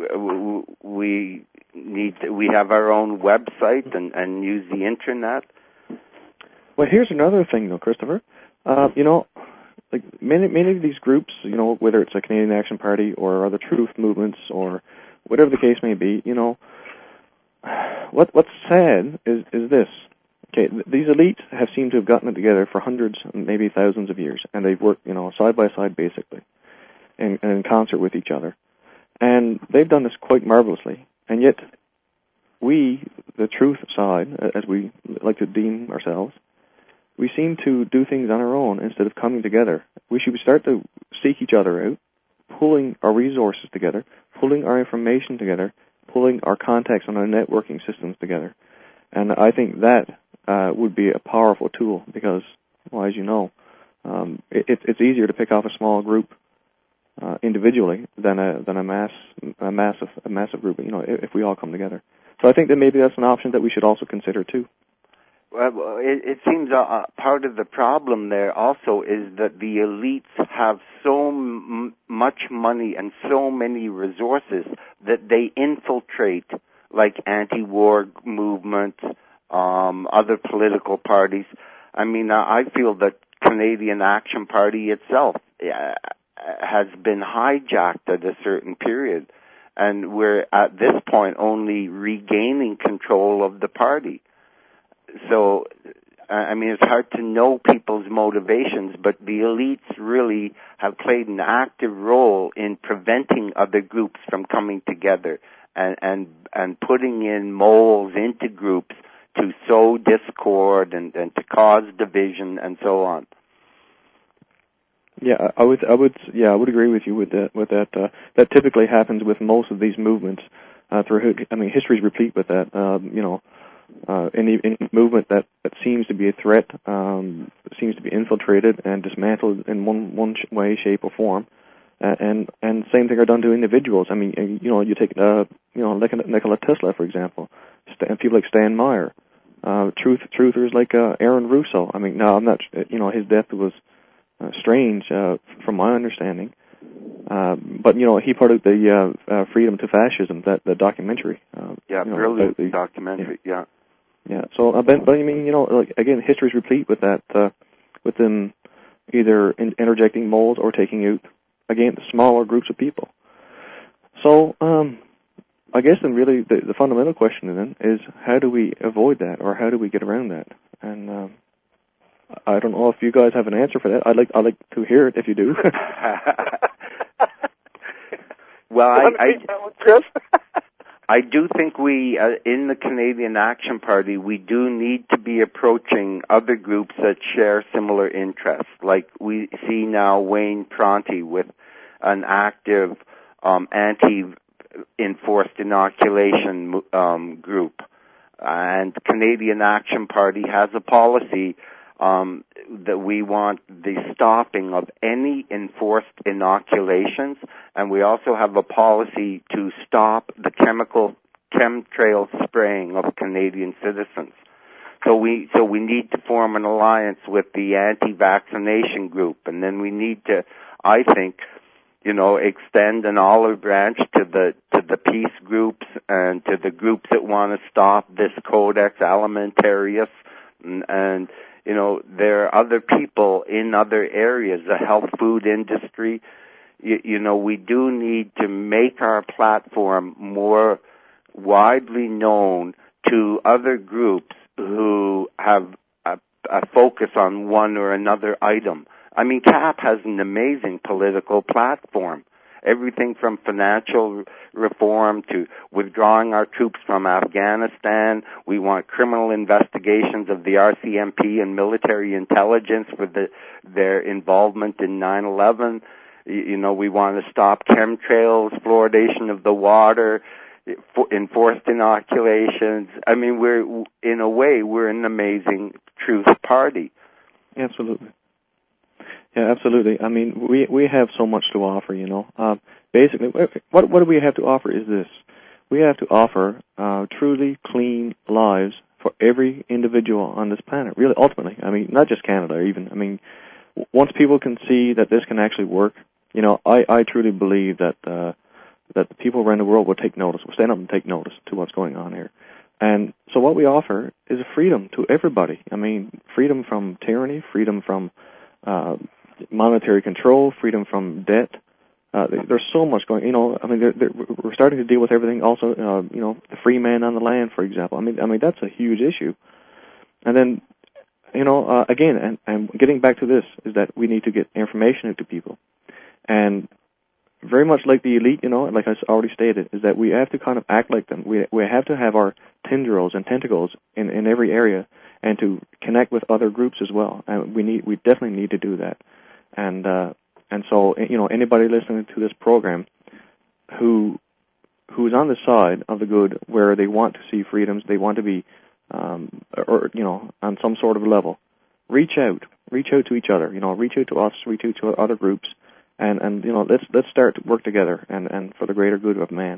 we need to, we have our own website and, and use the internet. Well, here's another thing, though, Christopher. Uh, you know, like many many of these groups, you know, whether it's a Canadian Action Party or other truth movements or whatever the case may be, you know, what what's sad is is this. Okay, these elites have seemed to have gotten it together for hundreds, maybe thousands of years, and they've worked, you know, side by side, basically, and, and in concert with each other, and they've done this quite marvelously. And yet, we, the truth side, as we like to deem ourselves, we seem to do things on our own instead of coming together. We should start to seek each other out, pulling our resources together, pulling our information together, pulling our contacts on our networking systems together. And I think that uh, would be a powerful tool because, well, as you know, um, it, it's easier to pick off a small group uh, individually than a than a mass a massive a massive group. You know, if, if we all come together. So I think that maybe that's an option that we should also consider too. Well, it, it seems uh, part of the problem there also is that the elites have so m- much money and so many resources that they infiltrate, like anti-war movements, um, other political parties. I mean, I feel that Canadian Action Party itself uh, has been hijacked at a certain period, and we're at this point only regaining control of the party. So, I mean, it's hard to know people's motivations, but the elites really have played an active role in preventing other groups from coming together and, and, and putting in moles into groups to sow discord and, and to cause division and so on. Yeah, I would, I would, yeah, I would agree with you with that. With that, uh, that typically happens with most of these movements. Uh, through, I mean, history is replete with that. Um, you know, uh, any, any movement that, that seems to be a threat, um, seems to be infiltrated and dismantled in one one way, shape, or form. Uh, and and same thing are done to individuals. I mean, you know, you take, uh, you know, Nikola Tesla, for example, and people like Stan Meyer, uh, truth truthers like uh, Aaron Russo. I mean, now I'm not, you know, his death was. Uh, strange, uh, from my understanding, uh, but you know he part of the uh, uh, Freedom to Fascism, that the documentary. Uh, yeah, you know, brilliant the, documentary. Yeah, yeah. yeah. So, uh, but, but I mean, you know, like, again, history is replete with that, uh, with them either in, interjecting moles or taking out again smaller groups of people. So, um, I guess then really the, the fundamental question then is how do we avoid that, or how do we get around that? And um, I don't know if you guys have an answer for that. I'd like I'd like to hear it if you do. Well, I I, I do think we uh, in the Canadian Action Party we do need to be approaching other groups that share similar interests. Like we see now Wayne Tronte with an active um, anti-enforced inoculation um, group, and Canadian Action Party has a policy. Um, that we want the stopping of any enforced inoculations, and we also have a policy to stop the chemical chemtrail spraying of Canadian citizens. So we so we need to form an alliance with the anti-vaccination group, and then we need to, I think, you know, extend an olive branch to the to the peace groups and to the groups that want to stop this Codex Alimentarius and, and you know, there are other people in other areas, the health food industry. You, you know, we do need to make our platform more widely known to other groups who have a, a focus on one or another item. I mean, C A P has an amazing political platform. Everything from financial reform to withdrawing our troops from Afghanistan. We want criminal investigations of the R C M P and military intelligence for the, their involvement in nine eleven. You know, we want to stop chemtrails, fluoridation of the water, enforced inoculations. I mean, we're, in a way, we're an amazing truth party. Absolutely. Yeah, absolutely. I mean, we we have so much to offer, you know. Uh, basically, what what do we have to offer is this. We have to offer uh, truly clean lives for every individual on this planet, really, ultimately. I mean, not just Canada, even. I mean, once people can see that this can actually work, you know, I, I truly believe that uh, that the people around the world will take notice, will stand up and take notice to what's going on here. And so what we offer is a freedom to everybody. I mean, freedom from tyranny, freedom from uh, monetary control, freedom from debt. Uh, there's so much going. You know, I mean, they're, they're, we're starting to deal with everything. Also, uh, you know, the free man on the land, for example. I mean, I mean that's a huge issue. And then, you know, uh, again, and, and getting back to this is that we need to get information into people, and very much like the elite, you know, like I already stated, is that we have to kind of act like them. We we have to have our tendrils and tentacles in, in every area, and to connect with other groups as well. And we need, we definitely need to do that. And uh, and so, you know, anybody listening to this program who who's on the side of the good, where they want to see freedoms, they want to be, um, or you know, on some sort of level, reach out, reach out to each other. You know, reach out to us, reach out to other groups, and and you know, let's let's start to work together, and and for the greater good of man.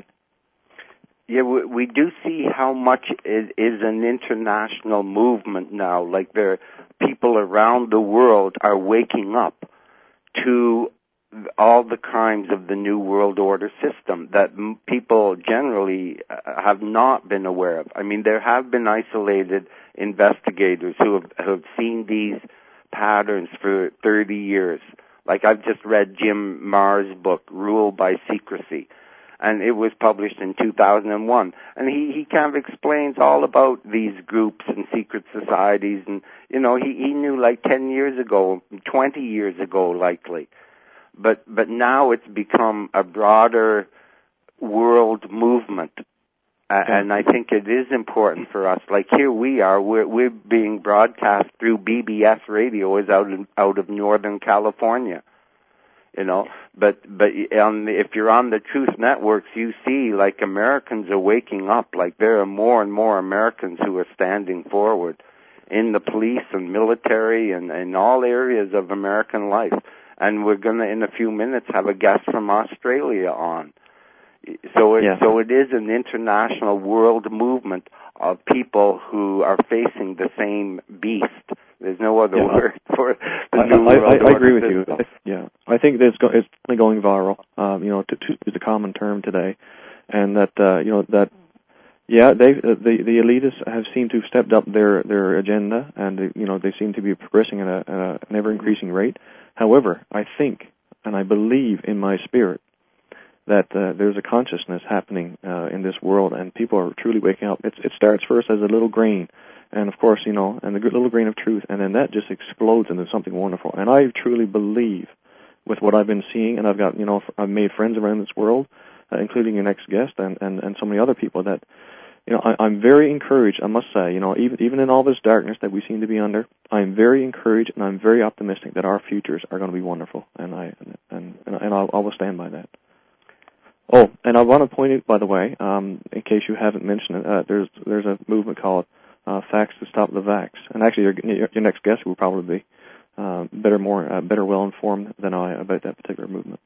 Yeah, we, we do see how much it is an international movement now. Like there, people around the world are waking up to all the crimes of the New World Order system that m- people generally uh, have not been aware of. I mean, there have been isolated investigators who have, who have seen these patterns for thirty years. Like I've just read Jim Marr's book, Rule by Secrecy, and it was published in two thousand one. And he, he kind of explains all about these groups and secret societies. And, you know, he, he knew like ten years ago, twenty years ago likely. But but now it's become a broader world movement. Uh, and I think it is important for us. Like here we are, we're, we're being broadcast through B B S radio is out of, out of Northern California. You know, but but on the, if you're on the Truth Networks, you see like Americans are waking up. Like there are more and more Americans who are standing forward in the police and military and in all areas of American life. And we're going to, in a few minutes, have a guest from Australia on. So it, yeah. so it is an international world movement of people who are facing the same beast. There's no other yeah. word for the I, new I, world I, I agree with system. you. I, yeah, I think that it's, go, it's going viral. Um, you know, to, to, is a common term today, and that uh, you know that yeah, they uh, the the elitists have seemed to have stepped up their their agenda, and uh, you know they seem to be progressing at a, at a an ever increasing rate. However, I think and I believe in my spirit that uh, there's a consciousness happening uh, in this world, and people are truly waking up. It's, it starts first as a little grain, and of course, you know, and the little grain of truth, and then that just explodes into something wonderful. And I truly believe, with what I've been seeing, and I've got, you know, I've made friends around this world, uh, including your next guest and, and, and so many other people, that, you know, I, I'm very encouraged, I must say, you know, even even in all this darkness that we seem to be under, I'm very encouraged and I'm very optimistic that our futures are going to be wonderful, and I and and, and I'll, I will stand by that. Oh, and I want to point out, by the way, um, in case you haven't mentioned it, uh, there's there's a movement called uh, Facts to Stop the Vax, and actually your your next guest will probably be uh, better more uh, better well informed than I about that particular movement.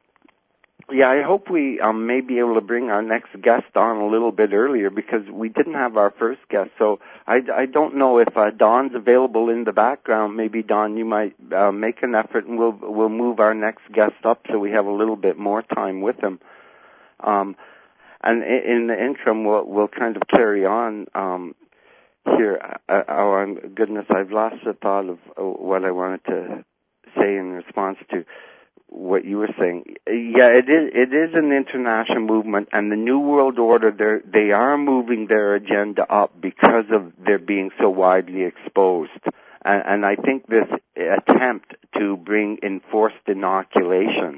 Yeah, I hope we um, may be able to bring our next guest on a little bit earlier, because we didn't have our first guest. So I, I don't know if uh, Don's available in the background. Maybe, Don, you might uh, make an effort, and we'll we'll move our next guest up so we have a little bit more time with him. Um, and in the interim, we'll we'll kind of carry on um, here. Uh, oh, goodness, I've lost the thought of what I wanted to say in response to what you were saying. Yeah, it is it is an international movement, and the New World Order, they they are moving their agenda up because of their being so widely exposed. And, and I think this attempt to bring enforced inoculations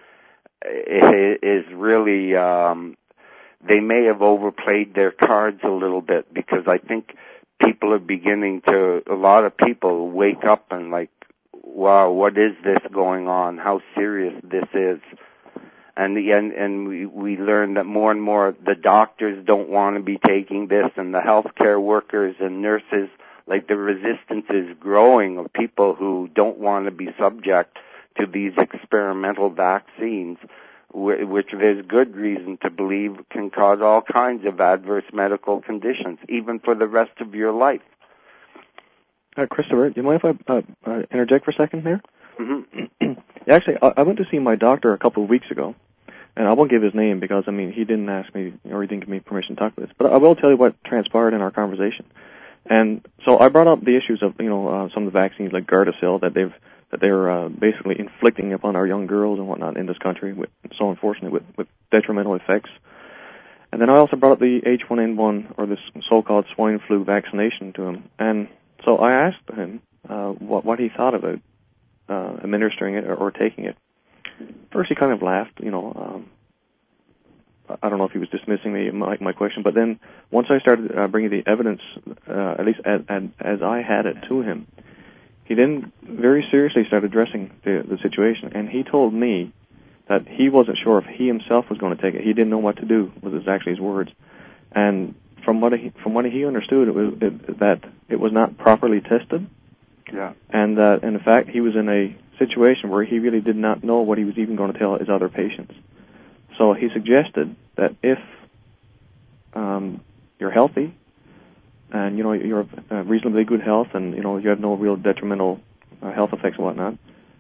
is really, um, they may have overplayed their cards a little bit, because I think people are beginning to, a lot of people wake up and like, wow, what is this going on? How serious this is? And and and we we learn that more and more the doctors don't want to be taking this, and the healthcare workers and nurses, like the resistance is growing of people who don't want to be subject to these experimental vaccines, which there's good reason to believe can cause all kinds of adverse medical conditions, even for the rest of your life. Uh, Christopher, do you mind if I uh, uh, interject for a second here? Mm-hmm. Actually, I, I went to see my doctor a couple of weeks ago, and I won't give his name because, I mean, he didn't ask me, or he didn't give me permission to talk about this, but I will tell you what transpired in our conversation. And so I brought up the issues of, you know, uh, some of the vaccines like Gardasil that they've that they're uh, basically inflicting upon our young girls and whatnot in this country, with, so unfortunately, with, with detrimental effects. And then I also brought up the H one N one, or this so-called swine flu vaccination, to him. And so I asked him uh, what, what he thought about uh, administering it or, or taking it. First, he kind of laughed, you know. Um, I don't know if he was dismissing me, my, my question, but then once I started uh, bringing the evidence, uh, at least as, as, as I had it, to him, he then very seriously started addressing the, the situation, and he told me that he wasn't sure if he himself was going to take it. He didn't know what to do, was exactly his words. And from what he, from what he understood, it was it, that it was not properly tested. Yeah. And that, in fact, he was in a situation where he really did not know what he was even going to tell his other patients. So he suggested that if um, you're healthy, and, you know, you're uh, reasonably good health, and, you know, you have no real detrimental uh, health effects and whatnot,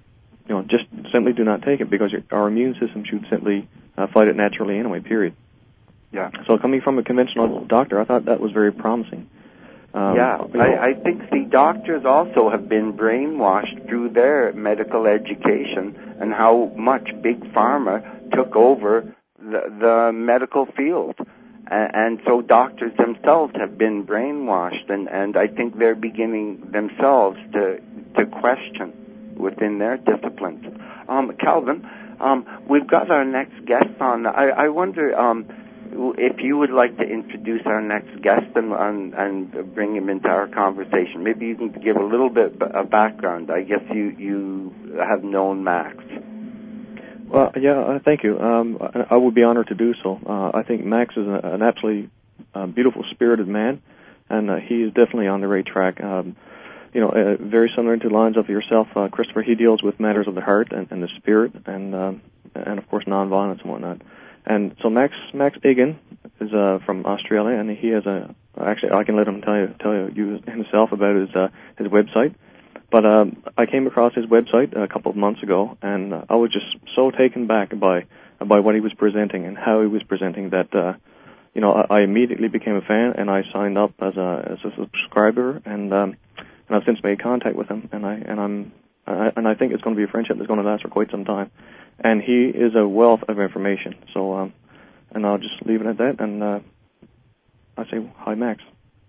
you know, just simply do not take it because your, our immune system should simply uh, fight it naturally anyway, period. Yeah. So coming from a conventional doctor, I thought that was very promising. Um, yeah, you know, I, I think the doctors also have been brainwashed through their medical education and how much Big Pharma took over the, the medical field. And, and so doctors themselves have been brainwashed, and, and I think they're beginning themselves to, to question within their disciplines. Um, Calvin, um, we've got our next guest on. I, I wonder... Um, if you would like to introduce our next guest and, and, and bring him into our conversation, maybe you can give a little bit of background. I guess you, you have known Max. Well, yeah, uh, thank you. Um, I, I would be honored to do so. Uh, I think Max is a, an absolutely uh, beautiful, spirited man, and uh, he is definitely on the right track. Um, you know, uh, very similar to the lines of yourself, uh, Christopher. He deals with matters of the heart and, and the spirit, and um, and of course nonviolence and whatnot. And so Max Max Igan is uh, from Australia, and he has a actually I can let him tell you tell you himself about his uh, his website. But um, I came across his website a couple of months ago, and uh, I was just so taken back by by what he was presenting and how he was presenting that uh, you know I, I immediately became a fan, and I signed up as a as a subscriber, and um, and I've since made contact with him, and I and I'm I, and I think it's going to be a friendship that's going to last for quite some time. And he is a wealth of information. So, um, and I'll just leave it at that. And uh, I say hi, Max.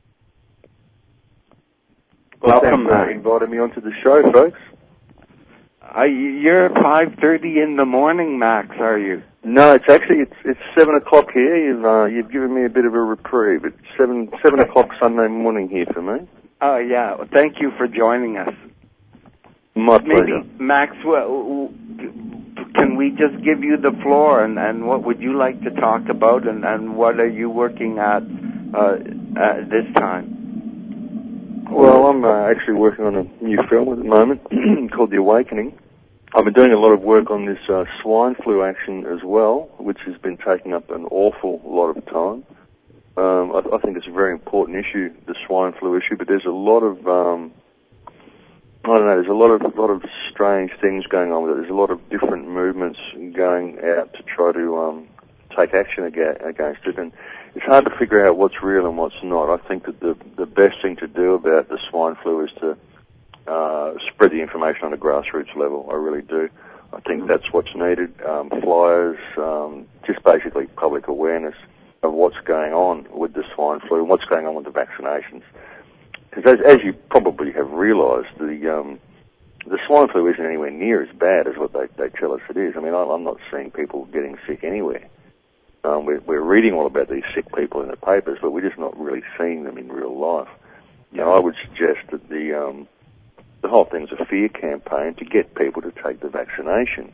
Welcome. Well, thanks for inviting me onto the show, folks. Uh, you're at five thirty in the morning, Max, are you? No, it's actually it's it's seven o'clock here. You've uh, you've given me a bit of a reprieve. It's seven seven o'clock Sunday morning here for me. Oh yeah. Well, thank you for joining us. My pleasure. Maybe Max. Well, can we just give you the floor, and, and what would you like to talk about, and, and what are you working at, uh, at this time? Well, I'm uh, actually working on a new film at the moment called The Awakening. I've been doing a lot of work on this uh, swine flu action as well, which has been taking up an awful lot of time. Um, I, I think it's a very important issue, the swine flu issue, but there's a lot of... Um, I don't know, there's a lot of lot of strange things going on with it. There's a lot of different movements going out to try to um, take action against it, and it's hard to figure out what's real and what's not. I think that the, the best thing to do about the swine flu is to uh, spread the information on a grassroots level. I really do. I think that's what's needed. Um, flyers, um, just basically public awareness of what's going on with the swine flu and what's going on with the vaccinations. Because as, as you probably have realised, the um, the swine flu isn't anywhere near as bad as what they, they tell us it is. I mean, I, I'm not seeing people getting sick anywhere. Um, we're, we're reading all about these sick people in the papers, but we're just not really seeing them in real life. You know, I would suggest that the um, the whole thing's a fear campaign to get people to take the vaccination.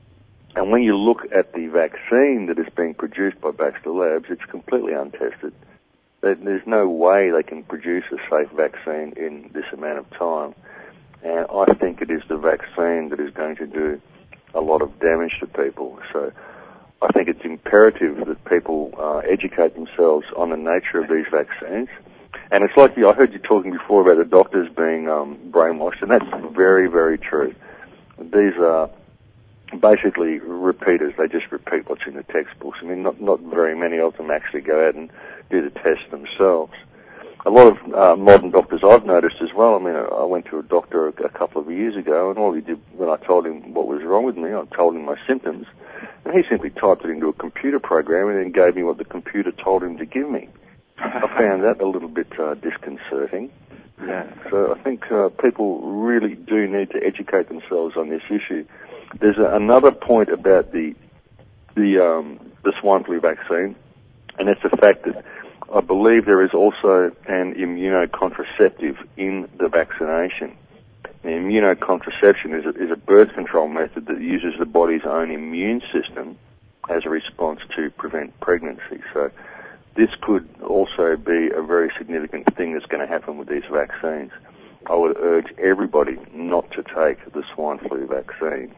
And when you look at the vaccine that is being produced by Baxter Labs, it's completely untested. There's no way they can produce a safe vaccine in this amount of time. And I think it is the vaccine that is going to do a lot of damage to people. So I think it's imperative that people uh, educate themselves on the nature of these vaccines. And it's like, I heard you talking before about the doctors being um, brainwashed, and that's very, very true. These are basically repeaters. They just repeat what's in the textbooks. I mean, not, not very many of them actually go out and do the test themselves. A lot of uh, modern doctors I've noticed as well. I mean, I went to a doctor a, a couple of years ago, and all he did when I told him what was wrong with me, I told him my symptoms, and he simply typed it into a computer program and then gave me what the computer told him to give me. I found that a little bit uh, disconcerting. Yeah. So I think uh, people really do need to educate themselves on this issue. There's a, another point about the the um, the swine flu vaccine, and it's the fact that I believe there is also an immunocontraceptive in the vaccination. The immunocontraception is a, is a birth control method that uses the body's own immune system as a response to prevent pregnancy. So this could also be a very significant thing that's going to happen with these vaccines. I would urge everybody not to take the swine flu vaccine.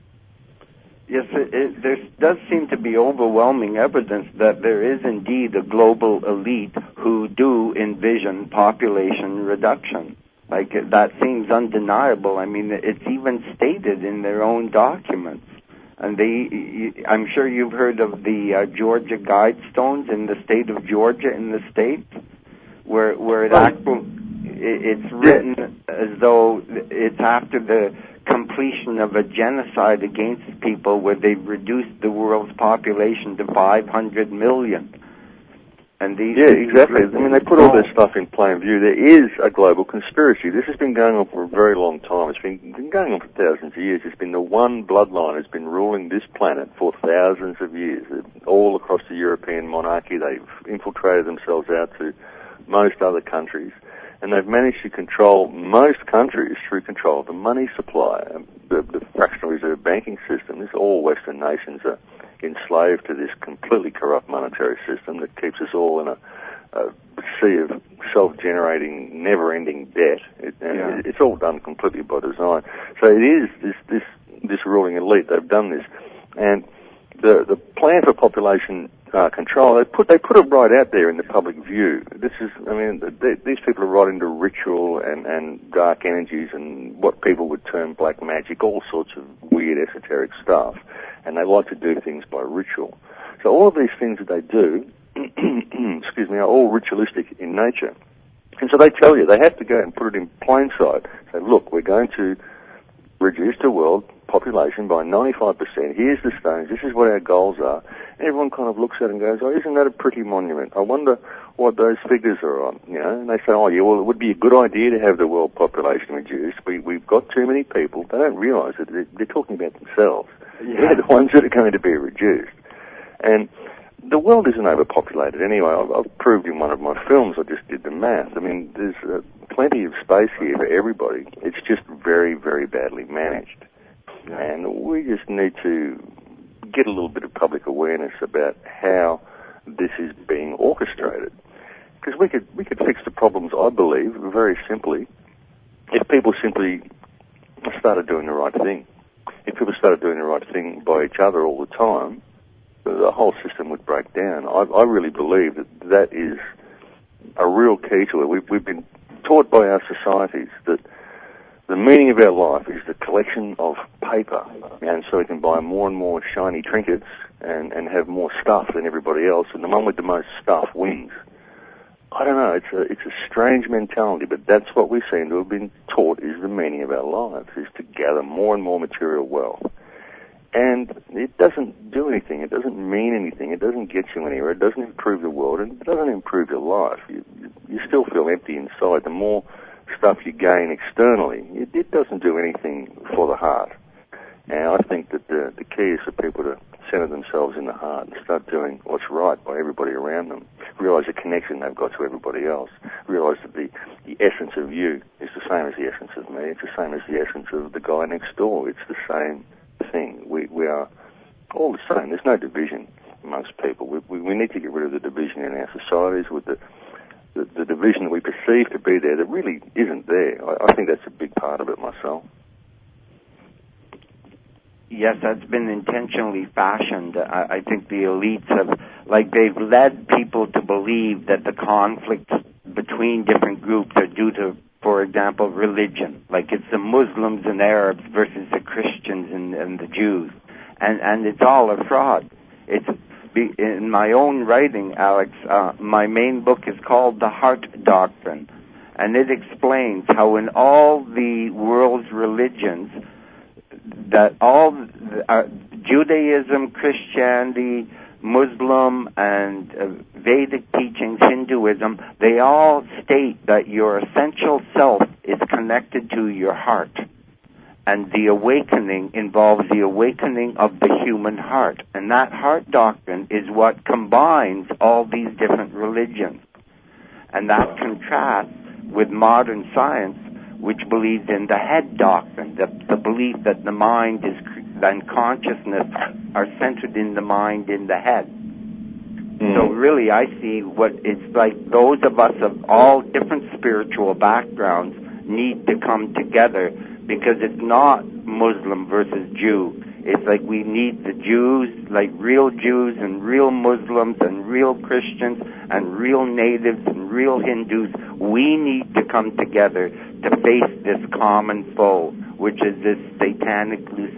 Yes, it, it, there does seem to be overwhelming evidence that there is indeed a global elite who do envision population reduction. Like, that seems undeniable. I mean, it's even stated in their own documents. And they, I'm sure you've heard of the uh, Georgia Guidestones in the state of Georgia in the state, where where it actually, it's written as though it's after the completion of a genocide against people, where they've reduced the world's population to five hundred million. And these yeah, exactly. I mean, they put all this stuff in plain view. There is a global conspiracy. This has been going on for a very long time. It's been, been going on for thousands of years. It's been the one bloodline that's been ruling this planet for thousands of years. All across the European monarchy, they've infiltrated themselves out to most other countries. And they've managed to control most countries through control of the money supply. The, the fractional reserve banking system, this, all Western nations are enslaved to this completely corrupt monetary system that keeps us all in a, a sea of self-generating, never-ending debt. It, and yeah. it, it's all done completely by design. So it is this this this ruling elite. They've done this, and the the plan for population uh, control. They put they put it right out there in the public view. This is, I mean, they, these people are right into ritual and and dark energies and what people would term black magic, all sorts of weird esoteric stuff. And they like to do things by ritual. So all of these things that they do, excuse me, are all ritualistic in nature. And so they tell you, they have to go and put it in plain sight. Say, look, we're going to reduce the world population by ninety-five percent. Here's the stones. This is what our goals are. And everyone kind of looks at it and goes, oh, isn't that a pretty monument? I wonder what those figures are on, you know. And they say, oh, yeah, well, it would be a good idea to have the world population reduced. We, we've got too many people. They don't realize it. They're, they're talking about themselves. Yeah. They're the ones that are going to be reduced. And the world isn't overpopulated anyway. I've, I've proved in one of my films, I just did the math. I mean, there's uh, plenty of space here for everybody. It's just very, very badly managed. Yeah. And we just need to get a little bit of public awareness about how this is being orchestrated. Because we could, we could fix the problems, I believe, very simply, if people simply started doing the right thing. If people started doing the right thing by each other all the time, the whole system would break down. I, I really believe that that is a real key to it. We've, we've been taught by our societies that the meaning of our life is the collection of paper, and so we can buy more and more shiny trinkets and, and have more stuff than everybody else, and the one with the most stuff wins. I don't know, it's a, it's a strange mentality, but that's what we seem to have been taught is the meaning of our lives, is to gather more and more material wealth. And it doesn't do anything, it doesn't mean anything, it doesn't get you anywhere, it doesn't improve the world, and it doesn't improve your life. You, you still feel empty inside. The more stuff you gain externally, it, it doesn't do anything for the heart. And I think that the, the key is for people to center themselves in the heart and start doing what's right by everybody around them. Realize the connection they've got to everybody else. Realize that the, the essence of you is the same as the essence of me. It's the same as the essence of the guy next door. It's the same thing. We, we are all the same. There's no division amongst people. We, we, we need to get rid of the division in our societies with the, the, the division that we perceive to be there that really isn't there. I, I think that's a big part of it myself. Yes, that's been intentionally fashioned. I, I think the elites have, like, they've led people to believe that the conflicts between different groups are due to, for example, religion. Like it's the Muslims and Arabs versus the Christians and, and the Jews. And, and it's all a fraud. It's, in my own writing, Alex, uh, my main book is called The Heart Doctrine. And it explains how in all the world's religions, that all uh, Judaism, Christianity, Muslim, and uh, Vedic teachings, Hinduism, they all state that your essential self is connected to your heart. And the awakening involves the awakening of the human heart. And that heart doctrine is what combines all these different religions. And that contrasts with modern science, which believes in the head doctrine, the, the belief that the mind is and consciousness are centered in the mind, in the head. Mm. So really, I see what it's like those of us of all different spiritual backgrounds need to come together, because it's not Muslim versus Jew. It's like we need the Jews, like real Jews and real Muslims and real Christians and real natives and real Hindus. We need to come together to face this common foe, which is this satanic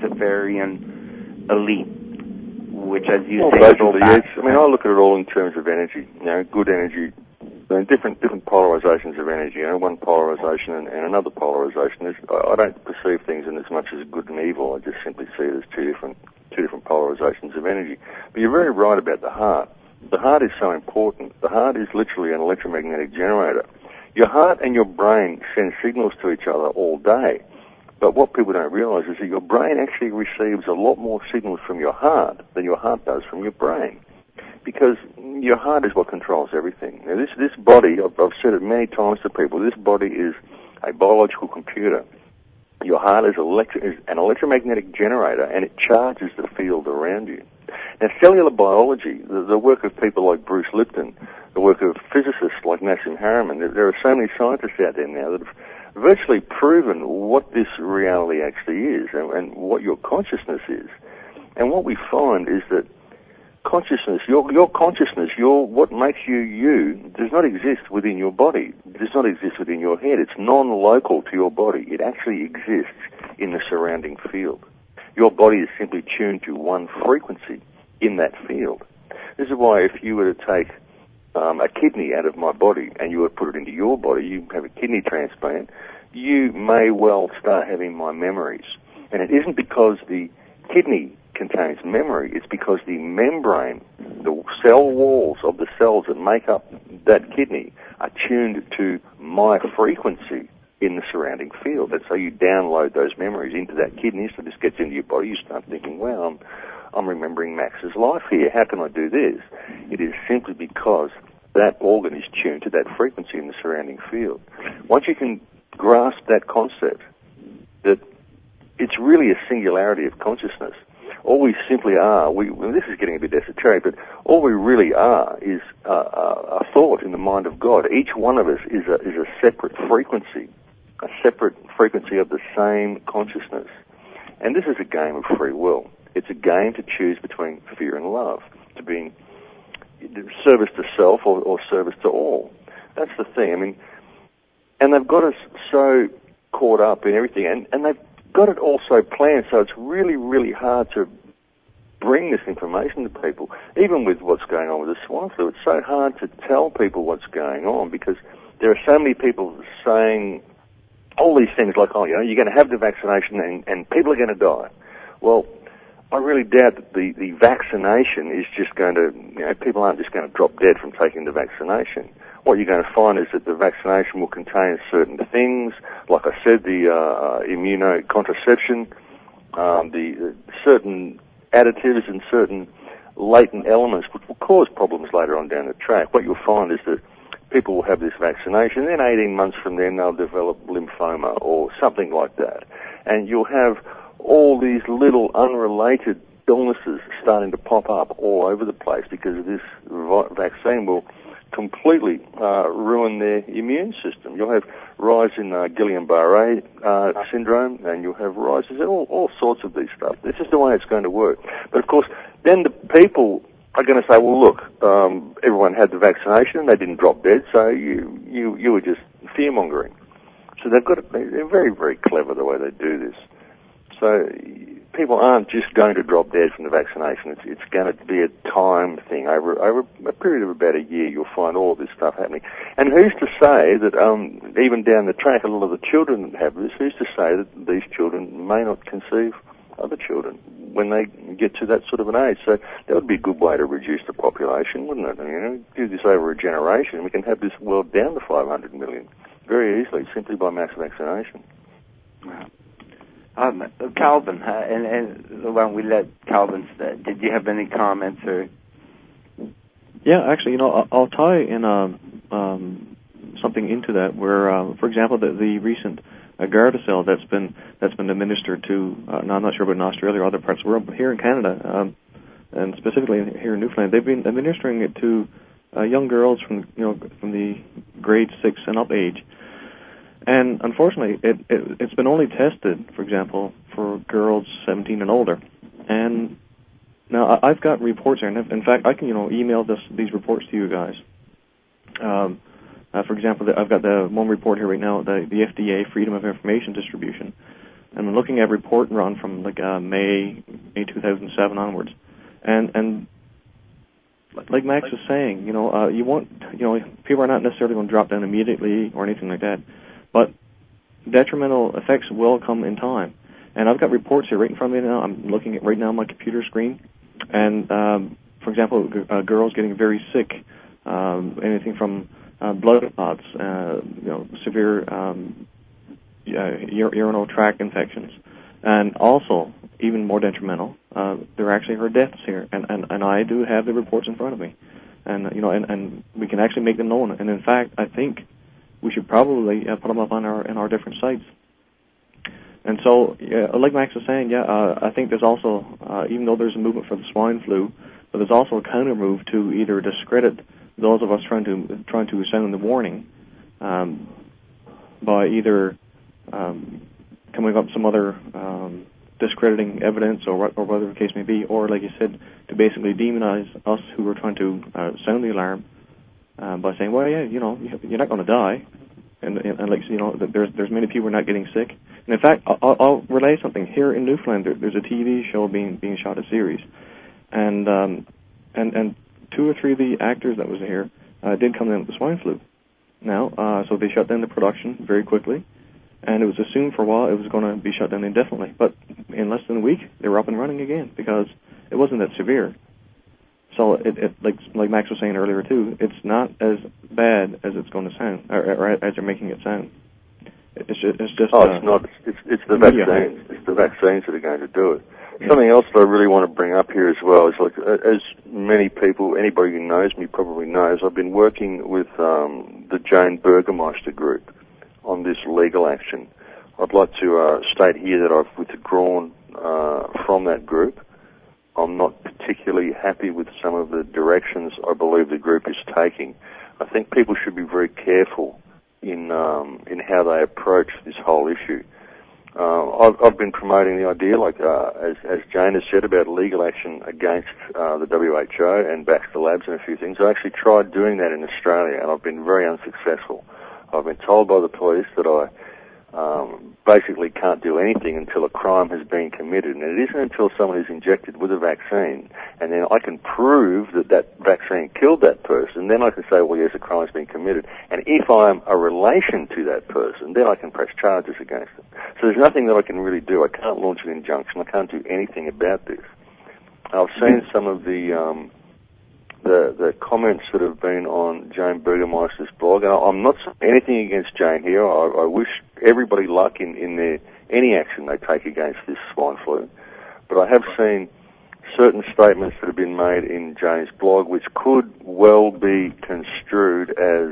Luciferian elite, which, as you well, say, basically, yes. I mean, I look at it all in terms of energy. You know, good energy, and different different polarizations of energy. You know, one polarization and, and another polarization. There's, I, I don't perceive things in as much as good and evil. I just simply see it as two different two different polarizations of energy. But you're very right about the heart. The heart is so important. The heart is literally an electromagnetic generator. Your heart and your brain send signals to each other all day. But what people don't realize is that your brain actually receives a lot more signals from your heart than your heart does from your brain. Because your heart is what controls everything. Now, this, this body, I've, I've said it many times to people, this body is a biological computer. Your heart is, electro, is an electromagnetic generator, and it charges the field around you. Now, cellular biology, the, the work of people like Bruce Lipton, the work of physicists like Nassim Haramein, there, there are so many scientists out there now that have virtually proven what this reality actually is and, and what your consciousness is. And what we find is that consciousness, your your consciousness, your what makes you you, does not exist within your body. It does not exist within your head. It's non-local to your body. It actually exists in the surrounding field. Your body is simply tuned to one frequency in that field. This is why if you were to take um, a kidney out of my body and you were to put it into your body, you have a kidney transplant, you may well start having my memories. And it isn't because the kidney contains memory, it's because the membrane, the cell walls of the cells that make up that kidney are tuned to my frequency in the surrounding field. That's how you download those memories into that kidney. So this gets into your body. You start thinking, well, I'm, I'm remembering Max's life here. How can I do this? It is simply because that organ is tuned to that frequency in the surrounding field. Once you can grasp that concept, that it's really a singularity of consciousness. All we simply are, we, well, this is getting a bit esoteric, but all we really are is a, a, a thought in the mind of God. Each one of us is a, is a separate frequency, a separate frequency of the same consciousness. And this is a game of free will. It's a game to choose between fear and love, to be service to self or, or service to all. That's the thing. I mean, and they've got us so caught up in everything, and, and they've got it also planned, so it's really, really hard to bring this information to people. Even with what's going on with the swine flu, it's so hard to tell people what's going on because there are so many people saying all these things like, oh, you know, you're going to have the vaccination and, and people are going to die. Well, I really doubt that the, the vaccination is just going to, you know, people aren't just going to drop dead from taking the vaccination. What you're going to find is that the vaccination will contain certain things, like I said, the uh, immunocontraception, um, the, the certain additives and certain latent elements which will cause problems later on down the track. What you'll find is that people will have this vaccination, then eighteen months from then they'll develop lymphoma or something like that. And you'll have all these little unrelated illnesses starting to pop up all over the place because this vaccine will completely uh, ruin their immune system. You'll have rise in uh, Guillain-Barré uh, syndrome, and you'll have rises in all, all sorts of these stuff. This is the way it's going to work. But of course, then the people are going to say, well, look, um, everyone had the vaccination and they didn't drop dead, so you you you were just fear-mongering. So they've got to, they're very, very clever the way they do this. So people aren't just going to drop dead from the vaccination. It's, it's going to be a time thing. Over over a period of about a year, you'll find all this stuff happening. And who's to say that um, even down the track, a lot of the children that have this, who's to say that these children may not conceive other children when they get to that sort of an age? So that would be a good way to reduce the population, wouldn't it? I mean, you know, do this over a generation, we can have this world down to five hundred million very easily, simply by mass vaccination. Wow. Um, Calvin, uh, and, and when we let Calvin, uh, did you have any comments or? Yeah, actually, you know, I'll, I'll tie in um, um, something into that. Where, uh, for example, the, the recent uh, Gardasil that's been that's been administered to. Uh, now, I'm not sure about in Australia or other parts. We're up here in Canada, um, and specifically here in Newfoundland. They've been administering it to uh, young girls from you know from the grade six and up age. And unfortunately, it, it, it's been only tested, for example, for girls seventeen and older. And now I've got reports here, and in fact, I can you know email this these reports to you guys. Um, Uh, for example, I've got the one report here right now, the, the F D A Freedom of Information Distribution. And I'm looking at a report run from like uh, May May two thousand seven onwards. And and like Max was saying, you know, uh, you want, you know, people are not necessarily going to drop down immediately or anything like that, but detrimental effects will come in time. And I've got reports here right in front of me now. I'm looking at right now on my computer screen. And, um, for example, g- uh, girls getting very sick, um, anything from uh, blood clots, uh, you know, severe um, uh, ur- urinary tract infections. And also, even more detrimental, uh, there actually are deaths here. And, and, and I do have the reports in front of me. And, you know, and, and we can actually make them known. And, in fact, I think we should probably uh, put them up on our in our different sites. And so, yeah, like Max was saying, yeah, uh, I think there's also, uh, even though there's a movement for the swine flu, but there's also a counter move to either discredit those of us trying to trying to sound the warning um, by either um, coming up with some other um, discrediting evidence or, what, or whatever the case may be, or, like you said, to basically demonize us who are trying to uh, sound the alarm uh, by saying, well, yeah, you know, you're not going to die. And, and, and like, you know, there's there's many people who are not getting sick. And in fact, I'll, I'll relay something. Here in Newfoundland, there, there's a T V show being being shot, a series, and um, and and two or three of the actors that was here uh, did come down with the swine flu. Now, uh, so they shut down the production very quickly, and it was assumed for a while it was going to be shut down indefinitely. But in less than a week, they were up and running again because it wasn't that severe. So, it, it, like like Max was saying earlier too, it's not as bad as it's going to sound, or, or as they're making it sound. It's just, it's just. Oh, uh, it's not. It's it's the vaccines. It's the vaccines that are going to do it. Yeah. Something else that I really want to bring up here as well is, like, as many people, anybody who knows me probably knows, I've been working with um, the Jane Burgermeister group on this legal action. I'd like to uh, state here that I've withdrawn uh, from that group. I'm not particularly happy with some of the directions I believe the group is taking. I think people should be very careful in um, in how they approach this whole issue. Uh, I've, I've been promoting the idea, like uh, as, as Jane has said, about legal action against uh, the W H O and Baxter Labs and a few things. I actually tried doing that in Australia, and I've been very unsuccessful. I've been told by the police that I Um, basically can't do anything until a crime has been committed. And it isn't until someone is injected with a vaccine and then I can prove that that vaccine killed that person, then I can say, well, yes, a crime has been committed. And if I'm a relation to that person, then I can press charges against them. So there's nothing that I can really do. I can't launch an injunction. I can't do anything about this. I've seen some of the um, the the comments that have been on Jane Burgermeister's blog, and I'm not saying anything against Jane here. I, I wish everybody luck in, in their any action they take against this swine flu. But I have seen certain statements that have been made in Jane's blog which could well be construed as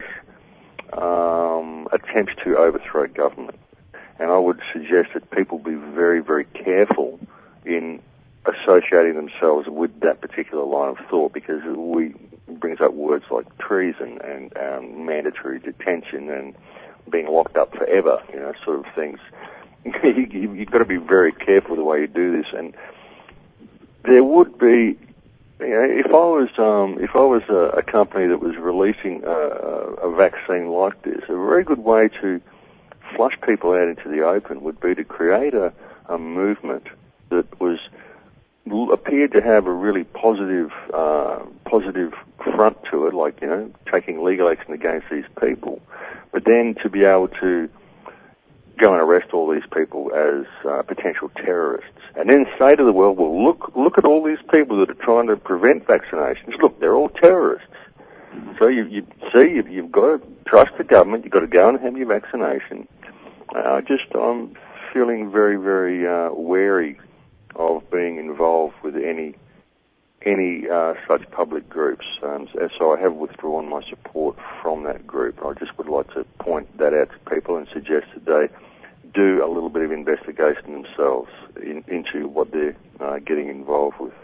um, attempts to overthrow government. And I would suggest that people be very, very careful in associating themselves with that particular line of thought, because we it brings up words like treason and um, mandatory detention and being locked up forever, you know, sort of things. you, you, you've got to be very careful the way you do this. And there would be, you know, if I was um, if I was a, a company that was releasing a, a vaccine like this, a very good way to flush people out into the open would be to create a, a movement that was appeared to have a really positive uh, positive front to it, like, you know, taking legal action against these people, but then to be able to go and arrest all these people as uh, potential terrorists, and then say to the world, well, look look at all these people that are trying to prevent vaccinations. Look, they're all terrorists. So you, you see, you've, you've got to trust the government. You've got to go and have your vaccination. I uh, just I'm feeling very very uh, wary of being involved with any any uh, such public groups. Um, so I have withdrawn my support from that group. I just would like to point that out to people and suggest that they do a little bit of investigation themselves in, into what they're uh, getting involved with.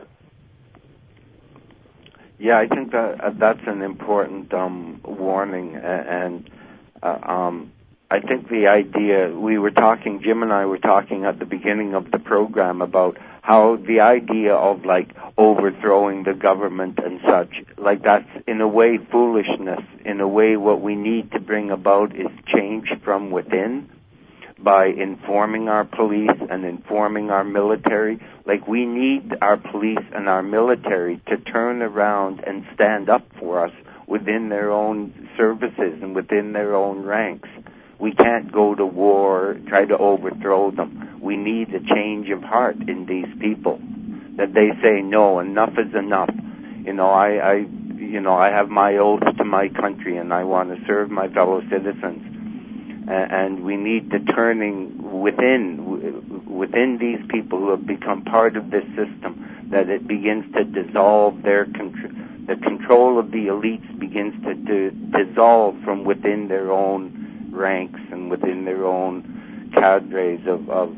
Yeah, I think that uh, that's an important um, warning, and uh, um, I think the idea, we were talking, Jim and I were talking at the beginning of the program about how the idea of like overthrowing the government and such, like that's in a way foolishness. In a way, what we need to bring about is change from within by informing our police and informing our military. Like we need our police and our military to turn around and stand up for us within their own services and within their own ranks. We can't go to war, try to overthrow them. We need a change of heart in these people, that they say, no, enough is enough. You know, I, I, you know, I have my oath to my country, and I want to serve my fellow citizens. And, and we need the turning within, within these people who have become part of this system, that it begins to dissolve their control. The control of the elites begins to d- dissolve from within their own ranks and within their own cadres of, of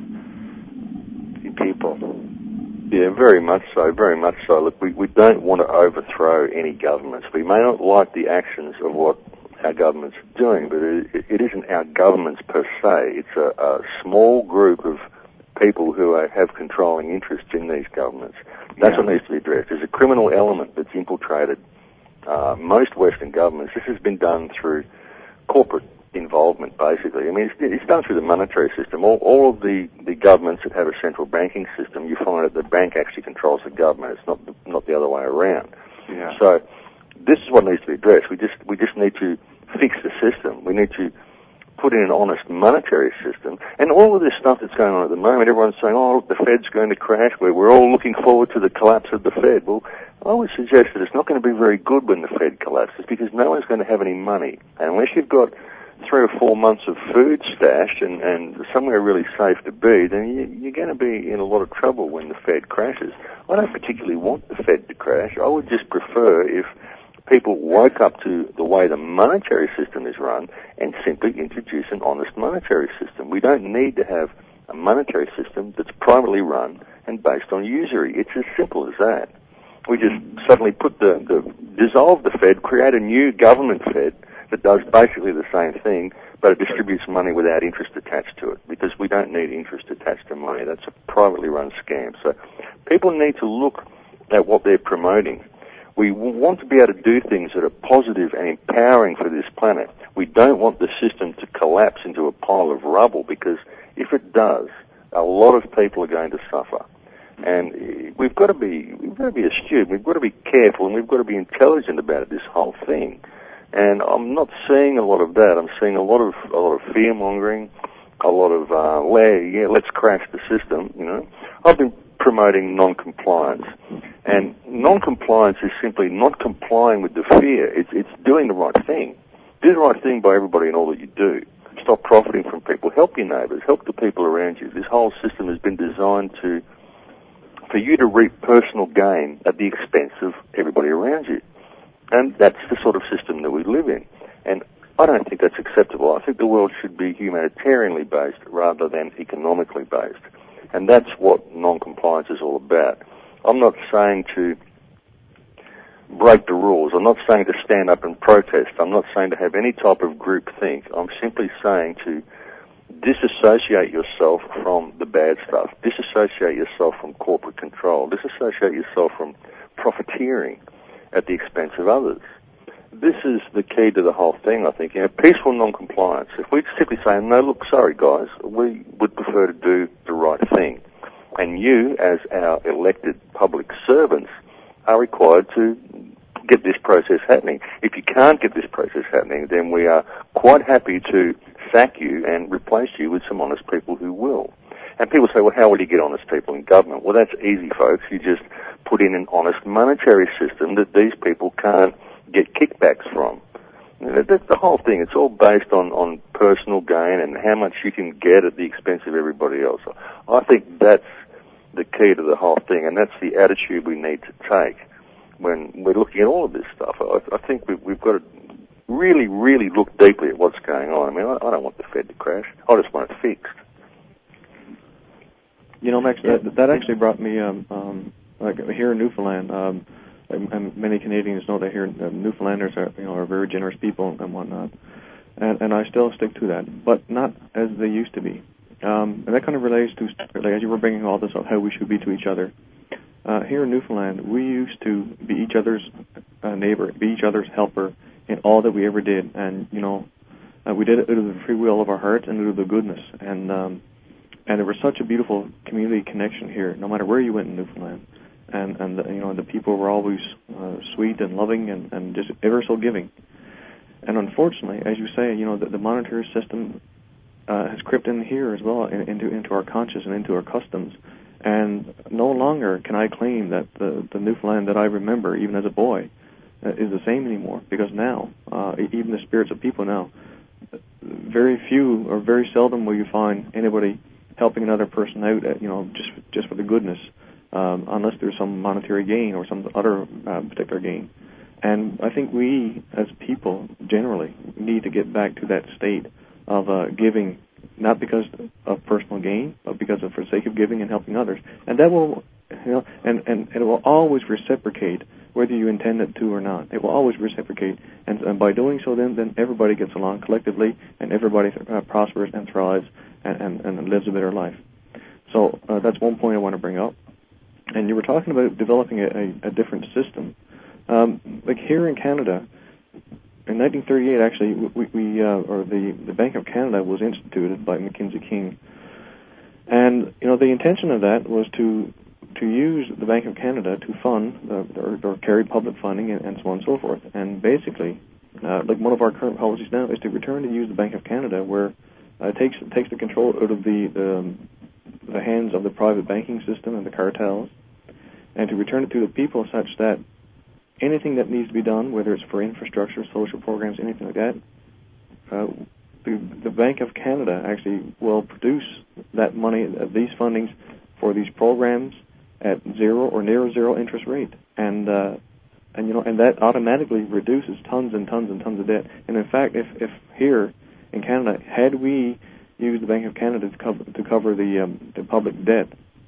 people. Yeah, very much so, very much so. Look, we, we don't want to overthrow any governments. We may not like the actions of what our governments are doing, but it, it isn't our governments per se. It's a, a small group of people who are, have controlling interests in these governments. That's yeah. what needs to be addressed. There's a criminal element that's infiltrated uh, most Western governments. This has been done through corporate involvement, basically. I mean, it's, it's done through the monetary system. All, all of the, the governments that have a central banking system, you find that the bank actually controls the government. It's not the, not the other way around. Yeah. So this is what needs to be addressed. We just we just need to fix the system. We need to put in an honest monetary system. And all of this stuff that's going on at the moment, everyone's saying, oh, look, the Fed's going to crash. We're, we're all looking forward to the collapse of the Fed. Well, I would suggest that it's not going to be very good when the Fed collapses, because no one's going to have any money. And unless you've got three or four months of food stashed and, and somewhere really safe to be, then you, you're going to be in a lot of trouble when the Fed crashes. I don't particularly want the Fed to crash. I would just prefer if people woke up to the way the monetary system is run and simply introduce an honest monetary system. We don't need to have a monetary system that's privately run and based on usury. It's as simple as that. We just suddenly put the, the dissolve the Fed, create a new government Fed that does basically the same thing, but it distributes money without interest attached to it, because we don't need interest attached to money. That's a privately run scam. So people need to look at what they're promoting. We want to be able to do things that are positive and empowering for this planet. We don't want the system to collapse into a pile of rubble, because if it does, a lot of people are going to suffer. And we've got to be we've got to be astute. We've got to be careful, and we've got to be intelligent about this whole thing. And I'm not seeing a lot of that. I'm seeing a lot of a lot of fear mongering, a lot of uh, yeah, let's crash the system. You know, I've been promoting non-compliance, and non-compliance is simply not complying with the fear. It's it's doing the right thing. Do the right thing by everybody in all that you do. Stop profiting from people. Help your neighbours. Help the people around you. This whole system has been designed to for you to reap personal gain at the expense of everybody around you. And that's the sort of system that we live in. And I don't think that's acceptable. I think the world should be humanitarianly based rather than economically based. And that's what non-compliance is all about. I'm not saying to break the rules. I'm not saying to stand up and protest. I'm not saying to have any type of group think. I'm simply saying to disassociate yourself from the bad stuff. Disassociate yourself from corporate control. Disassociate yourself from profiteering at the expense of others. This is the key to the whole thing, I think. You know, peaceful non-compliance. If we simply say, no, look, sorry, guys, we would prefer to do the right thing. And you, as our elected public servants, are required to get this process happening. If you can't get this process happening, then we are quite happy to sack you and replace you with some honest people who will. And people say, well, how will you get honest people in government? Well, that's easy, folks. You just put in an honest monetary system that these people can't get kickbacks from. You know, that's the whole thing. It's all based on, on personal gain and how much you can get at the expense of everybody else. I think that's the key to the whole thing, and that's the attitude we need to take when we're looking at all of this stuff. I, I think we've, we've got to really, really look deeply at what's going on. I mean, I, I don't want the Fed to crash. I just want it fixed. You know, Max, that, that actually brought me, um, um, like here in Newfoundland, um, and, and many Canadians know that here uh, Newfoundlanders are, you know, are very generous people and whatnot, and, and I still stick to that, but not as they used to be. Um, and that kind of relates to, like, as you were bringing all this up, how we should be to each other. Uh, here in Newfoundland, we used to be each other's uh, neighbor, be each other's helper in all that we ever did. And, you know, uh, we did it out of the free will of our hearts and out of the goodness. And um, and there was such a beautiful community connection here, no matter where you went in Newfoundland. And, and the, you know, the people were always uh, sweet and loving and, and just ever so giving. And unfortunately, as you say, you know, the, the monetary system uh, has crept in here as well, in, into into our conscience and into our customs. And no longer can I claim that the, the Newfoundland that I remember, even as a boy, uh, is the same anymore. Because now, uh, even the spirits of people now, very few or very seldom will you find anybody helping another person out, uh, you know, just just for the goodness, um, unless there's some monetary gain or some other uh, particular gain. And I think we, as people, generally, need to get back to that state of uh, giving, not because of personal gain, but because of for the sake of giving and helping others. And that will, you know, and, and, and it will always reciprocate, whether you intend it to or not. It will always reciprocate. And, and by doing so, then, then everybody gets along collectively, and everybody uh, prospers and thrives and, and, and lives a better life. So uh, that's one point I want to bring up. And you were talking about developing a, a, a different system. Um, like here in Canada, in nineteen thirty-eight, actually, we, we uh, or the, the Bank of Canada was instituted by Mackenzie King, and you know the intention of that was to to use the Bank of Canada to fund uh, or, or carry public funding and, and so on and so forth. And basically, uh, like one of our current policies now is to return to use the Bank of Canada, where uh, it takes it takes the control out of the um, the hands of the private banking system and the cartels, and to return it to the people such that anything that needs to be done, whether it's for infrastructure, social programs, anything like that, uh, the, the Bank of Canada actually will produce that money, uh, these fundings for these programs at zero or near zero interest rate, and uh, and you know, and that automatically reduces tons and tons and tons of debt. And in fact, if if here in Canada, had we used the Bank of Canada to cover to cover the um, the public debt,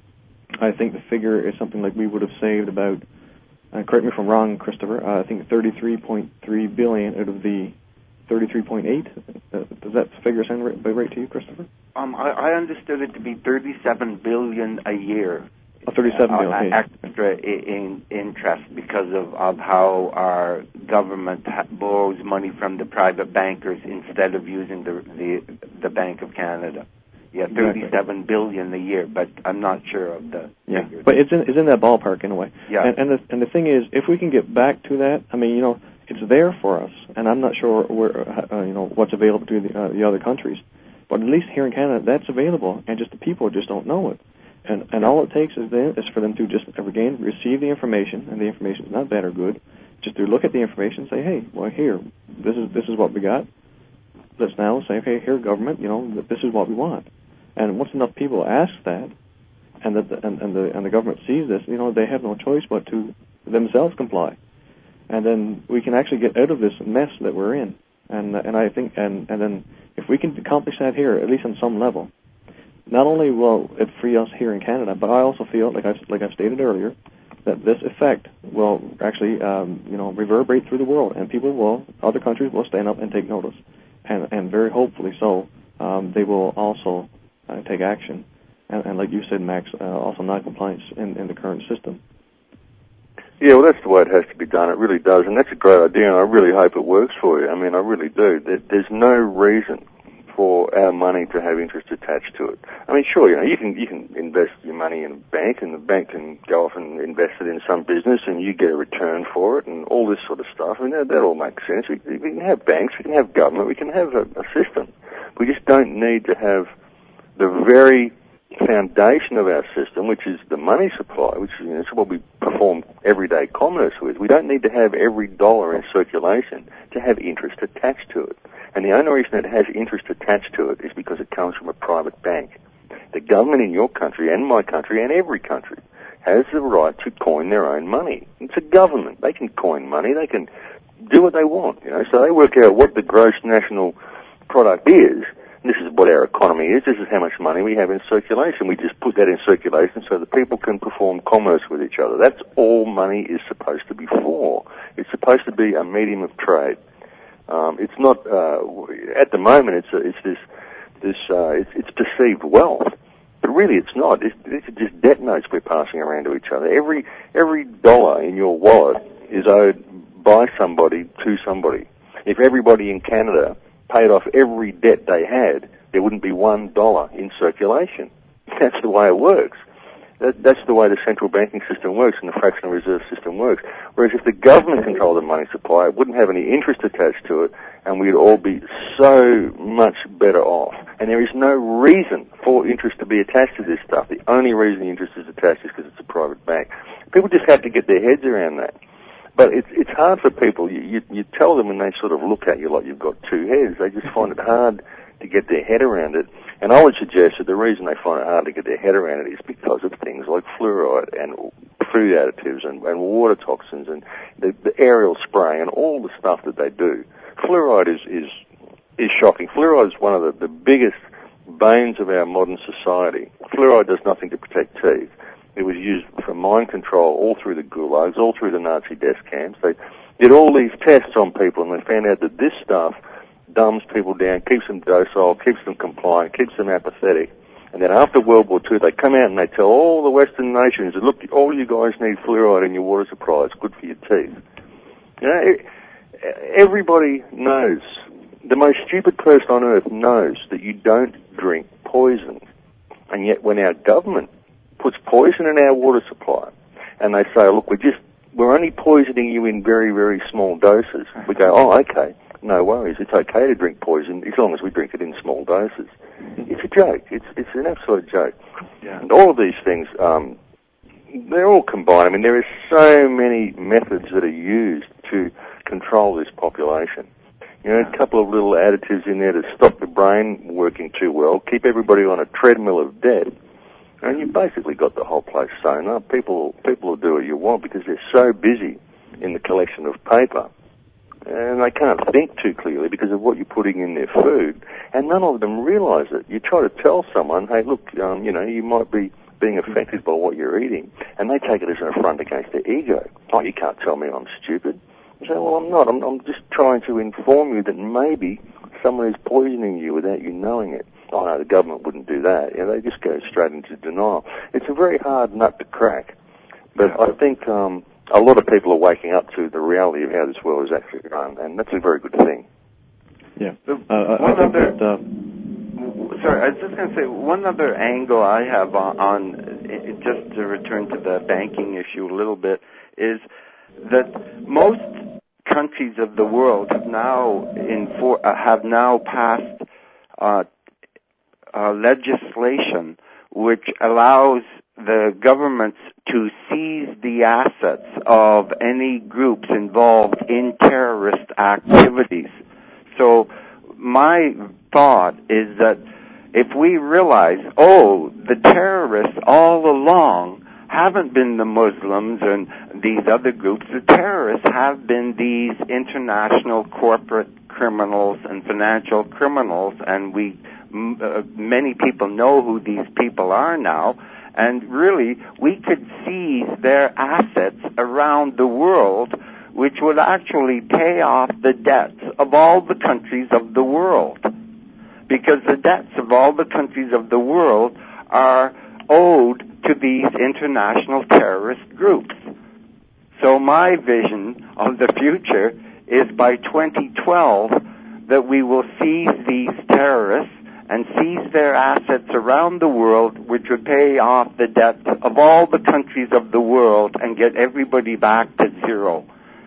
I think the figure is something like we would have saved about. Uh, correct me if I'm wrong, Christopher. Uh, I think thirty-three point three billion out of the thirty-three point eight. Uh, does that figure sound right, right to you, Christopher? Um, I, I understood it to be thirty-seven billion a year. Oh, thirty-seven billion. Uh, extra in, in interest because of, of how our government ha- borrows money from the private bankers instead of using the the, the Bank of Canada. Yeah, thirty-seven exactly. billion a year, but I'm not sure of the yeah, figures. But it's in it's in that ballpark in a way. Yeah. And and the and the thing is, if we can get back to that, I mean, you know, it's there for us, and I'm not sure where uh, you know what's available to the, uh, the other countries, but at least here in Canada, that's available, and just the people just don't know it. And and all it takes is then is for them to just again receive the information, and the information is not bad or good, just to look at the information and say, hey, well, here, this is this is what we got. Let's now say, okay, here, government, you know, this is what we want. And once enough people ask that, and that the, and, and the and the government sees this, you know, they have no choice but to themselves comply, and then we can actually get out of this mess that we're in. And and I think and and then if we can accomplish that here, at least on some level, not only will it free us here in Canada, but I also feel, like I've like I've stated earlier, that this effect will actually um, you know reverberate through the world, and people will, other countries will stand up and take notice, and and very hopefully so, um, they will also. Uh, take action, and, and like you said, Max, uh, also non-compliance in, in the current system. Yeah, well, that's the way it has to be done. It really does, and that's a great idea, and I really hope it works for you. I mean, I really do. There's no reason for our money to have interest attached to it. I mean, sure, you know, you can you can invest your money in a bank, and the bank can go off and invest it in some business, and you get a return for it, and all this sort of stuff. I mean, that, that all makes sense. We, we can have banks, we can have government, we can have a, a system. We just don't need to have the very foundation of our system, which is the money supply, which is, you know, it's what we perform everyday commerce with. We don't need to have every dollar in circulation to have interest attached to it. And the only reason it has interest attached to it is because it comes from a private bank. The government in your country and my country and every country has the right to coin their own money. It's a government. They can coin money. They can do what they want, you know. So they work out what the gross national product is. This is what our economy is. This is how much money we have in circulation. We just put that in circulation so that people can perform commerce with each other. That's all money is supposed to be for. It's supposed to be a medium of trade. Um, it's not, uh, at the moment, it's a, it's this this uh, it's, it's perceived wealth. But really it's not. It's, these are just debt notes we're passing around to each other. Every, every dollar in your wallet is owed by somebody to somebody. If everybody in Canada paid off every debt they had, there wouldn't be one dollar in circulation. That's the way it works. That, that's the way the central banking system works and the fractional reserve system works. Whereas if the government controlled the money supply, it wouldn't have any interest attached to it, and we'd all be so much better off. And there is no reason for interest to be attached to this stuff. The only reason the interest is attached is because it's a private bank. People just have to get their heads around that. But it's it's hard for people. You, you you tell them when they sort of look at you like you've got two heads, they just find it hard to get their head around it. And I would suggest that the reason they find it hard to get their head around it is because of things like fluoride and food additives and, and water toxins and the, the aerial spraying and all the stuff that they do. Fluoride is is, is shocking. Fluoride is one of the, the biggest banes of our modern society. Fluoride does nothing to protect teeth. It was used for mind control all through the gulags, all through the Nazi death camps. They did all these tests on people and they found out that this stuff dumbs people down, keeps them docile, keeps them compliant, keeps them apathetic. And then after World War Two, they come out and they tell all the Western nations, look, all you guys need fluoride in your water supply. It's good for your teeth. You know, everybody knows. The most stupid person on earth knows that you don't drink poison. And yet when our government puts poison in our water supply and they say, look, we're just, we're only poisoning you in very, very small doses. We go, oh, okay. No worries. It's okay to drink poison as long as we drink it in small doses. It's a joke. It's it's an absolute joke. Yeah. And all of these things, um, they're all combined. I mean, there are so many methods that are used to control this population. You know, a couple of little additives in there to stop the brain working too well, keep everybody on a treadmill of death, and you've basically got the whole place sewn up. People, people will do what you want because they're so busy in the collection of paper. And they can't think too clearly because of what you're putting in their food. And none of them realize it. You try to tell someone, hey, look, um, you know, you might be being affected by what you're eating. And they take it as an affront against their ego. Oh, you can't tell me I'm stupid. You say, well, I'm not. I'm, I'm just trying to inform you that maybe someone is poisoning you without you knowing it. Oh, no, the government wouldn't do that. You know, they just go straight into denial. It's a very hard nut to crack. But I think... Um, a lot of people are waking up to the reality of how this world is actually run, and that's a very good thing. Yeah. Uh, one I other, that, uh, sorry, I was just going to say, one other angle I have on, on, just to return to the banking issue a little bit, is that most countries of the world have now, infor- uh, have now passed uh, uh, legislation which allows the governments to seize the assets of any groups involved in terrorist activities. So my thought is that if we realize, oh, the terrorists all along haven't been the Muslims and these other groups, the terrorists have been these international corporate criminals and financial criminals, and we uh, many people know who these people are now. And really, we could seize their assets around the world, which would actually pay off the debts of all the countries of the world. Because the debts of all the countries of the world are owed to these international terrorist groups. So my vision of the future is by twenty twelve that we will seize these terrorists and seize their assets around the world, which would pay off the debts of all the countries of the world and get everybody back to zero.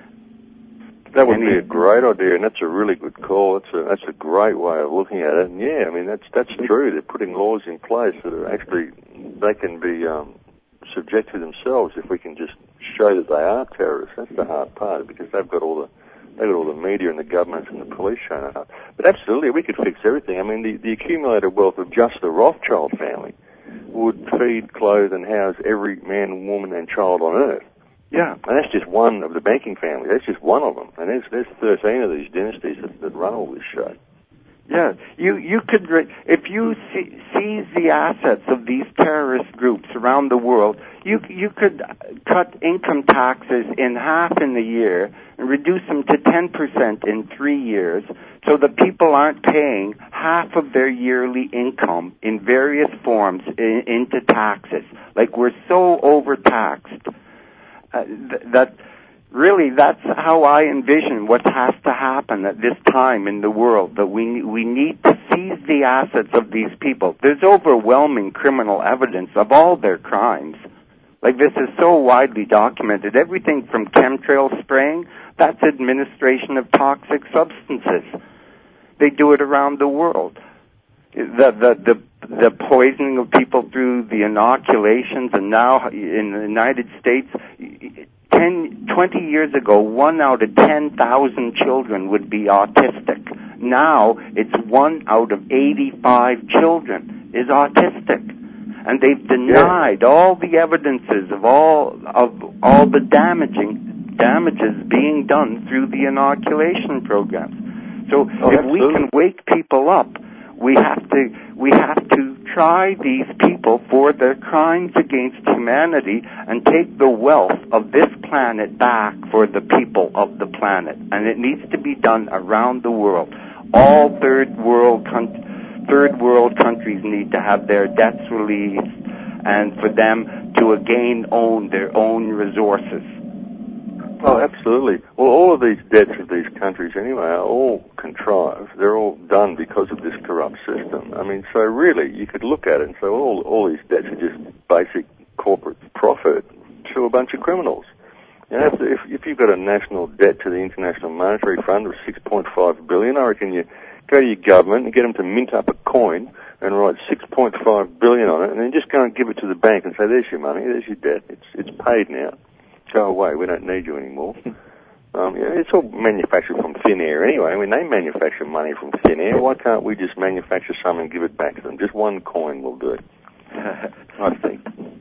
That would be a great idea, and that's a really good call. That's a, that's a great way of looking at it. And yeah, I mean, that's that's true. They're putting laws in place that are actually, they can be um, subject to themselves if we can just show that they are terrorists. That's the hard part, because they've got all the They've got all the media and the governments and the police showing up. But absolutely, we could fix everything. I mean, the, the accumulated wealth of just the Rothschild family would feed, clothe, and house every man, woman, and child on earth. Yeah. And that's just one of the banking families. That's just one of them. And there's, there's thirteen of these dynasties that, that run all this show. Yeah, you you could, if you see, seize the assets of these terrorist groups around the world, you you could cut income taxes in half in a year and reduce them to ten percent in three years So the people aren't paying half of their yearly income in various forms in, into taxes. Like, we're so overtaxed uh, th- that really that's how I envision what has to happen at this time in the world, that we we need to seize the assets of these people. There's overwhelming criminal evidence of all their crimes. Like, this is so widely documented. Everything from chemtrail spraying, that's administration of toxic substances. They do it around the world. The, the, the, the poisoning of people through the inoculations, and now in the United States, ten, twenty years ago, one out of ten thousand children would be autistic. Now, it's one out of eighty-five children is autistic. And they've denied yeah. all the evidences of all of all the damaging damages being done through the inoculation programs. So oh, if absolutely. we can wake people up, we have to we have to try these people for their crimes against humanity and take the wealth of this planet back for the people of the planet. And it needs to be done around the world. All third world countries. Third world countries need to have their debts released and for them to again own their own resources. Oh, absolutely. Well, all of these debts of these countries anyway are all contrived. They're all done because of this corrupt system. I mean, so really, you could look at it and say, well, all, all these debts are just basic corporate profit to a bunch of criminals. You know, if, if, if you've got a national debt to the International Monetary Fund of six point five billion dollars, I reckon you go to your government and get them to mint up a coin and write six point five billion dollars on it, and then just go and give it to the bank and say, there's your money, there's your debt, it's it's paid now. Go away, we don't need you anymore. um, you know, it's all manufactured from thin air anyway. I mean, they manufacture money from thin air. Why can't we just manufacture some and give it back to them? Just one coin will do it, I think.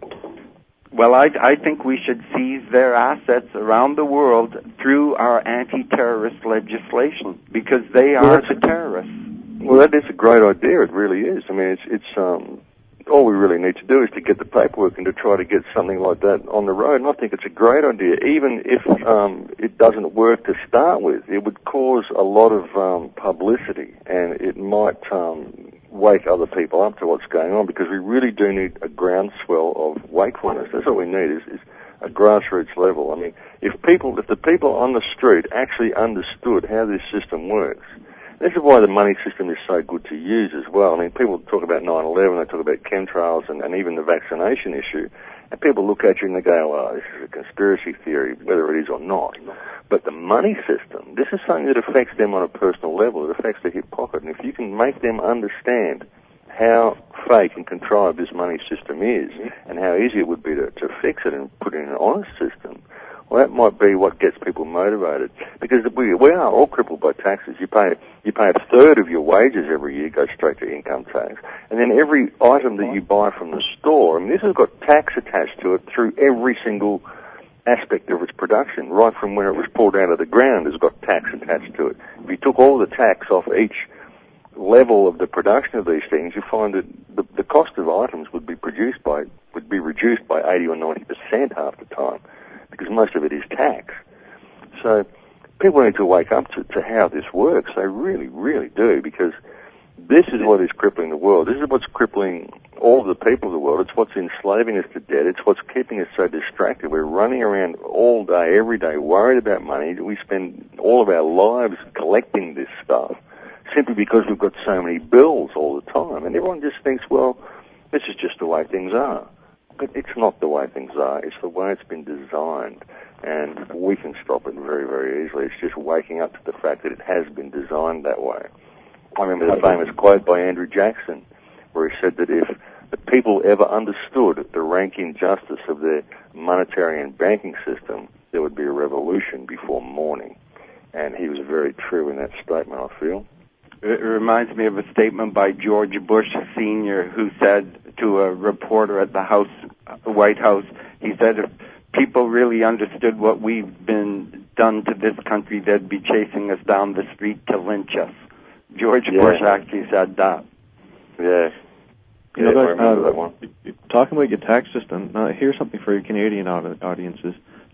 Well, I, I think we should seize their assets around the world through our anti-terrorist legislation, because they are well, the terrorists. Well, that is a great idea. It really is. I mean, it's it's um, all we really need to do is to get the paperwork and to try to get something like that on the road. And I think it's a great idea, even if um, it doesn't work to start with. It would cause a lot of um, publicity, and it might um, wake other people up to what's going on, because we really do need a groundswell of wakefulness. That's what we need, is, is a grassroots level. I mean, if people, if the people on the street actually understood how this system works, this is why the money system is so good to use as well. I mean, people talk about nine eleven, they talk about chemtrails and, and even the vaccination issue, and people look at you and they go, well, this is a conspiracy theory, whether it is or not. But the money system, this is something that affects them on a personal level. It affects their hip pocket. And if you can make them understand how fake and contrived this money system is, and how easy it would be to, to fix it and put it in an honest system, well, that might be what gets people motivated. Because we, we are all crippled by taxes. You pay you pay a third of your wages every year goes straight to income tax. And then every item that you buy from the store, I mean, this has got tax attached to it through every single aspect of its production, right from when it was pulled out of the ground, it's got tax attached to it. If you took all the tax off each level of the production of these things, you find that the, the cost of items would be produced by would be reduced by eighty or ninety percent half the time, because most of it is tax. So people need to wake up to, to how this works. They really, really do, because this is what is crippling the world. This is what's crippling all the people of the world. It's what's enslaving us to debt. It's what's keeping us so distracted. We're running around all day, every day, worried about money. We spend all of our lives collecting this stuff simply because we've got so many bills all the time. And everyone just thinks, well, this is just the way things are. But it's not the way things are. It's the way it's been designed. And we can stop it very, very easily. It's just waking up to the fact that it has been designed that way. I remember the famous quote by Andrew Jackson, where he said that if the people ever understood the rank injustice of their monetary and banking system, there would be a revolution before morning. And he was very true in that statement, I feel. It reminds me of a statement by George Bush Senior, who said to a reporter at the House, the White House, he said, if people really understood what we've been done to this country, they'd be chasing us down the street to lynch us. George yeah. Bush actually said that. Yeah. You know, yeah, that, I remember uh, that one. Talking about your tax system, uh, here's something for your Canadian audiences.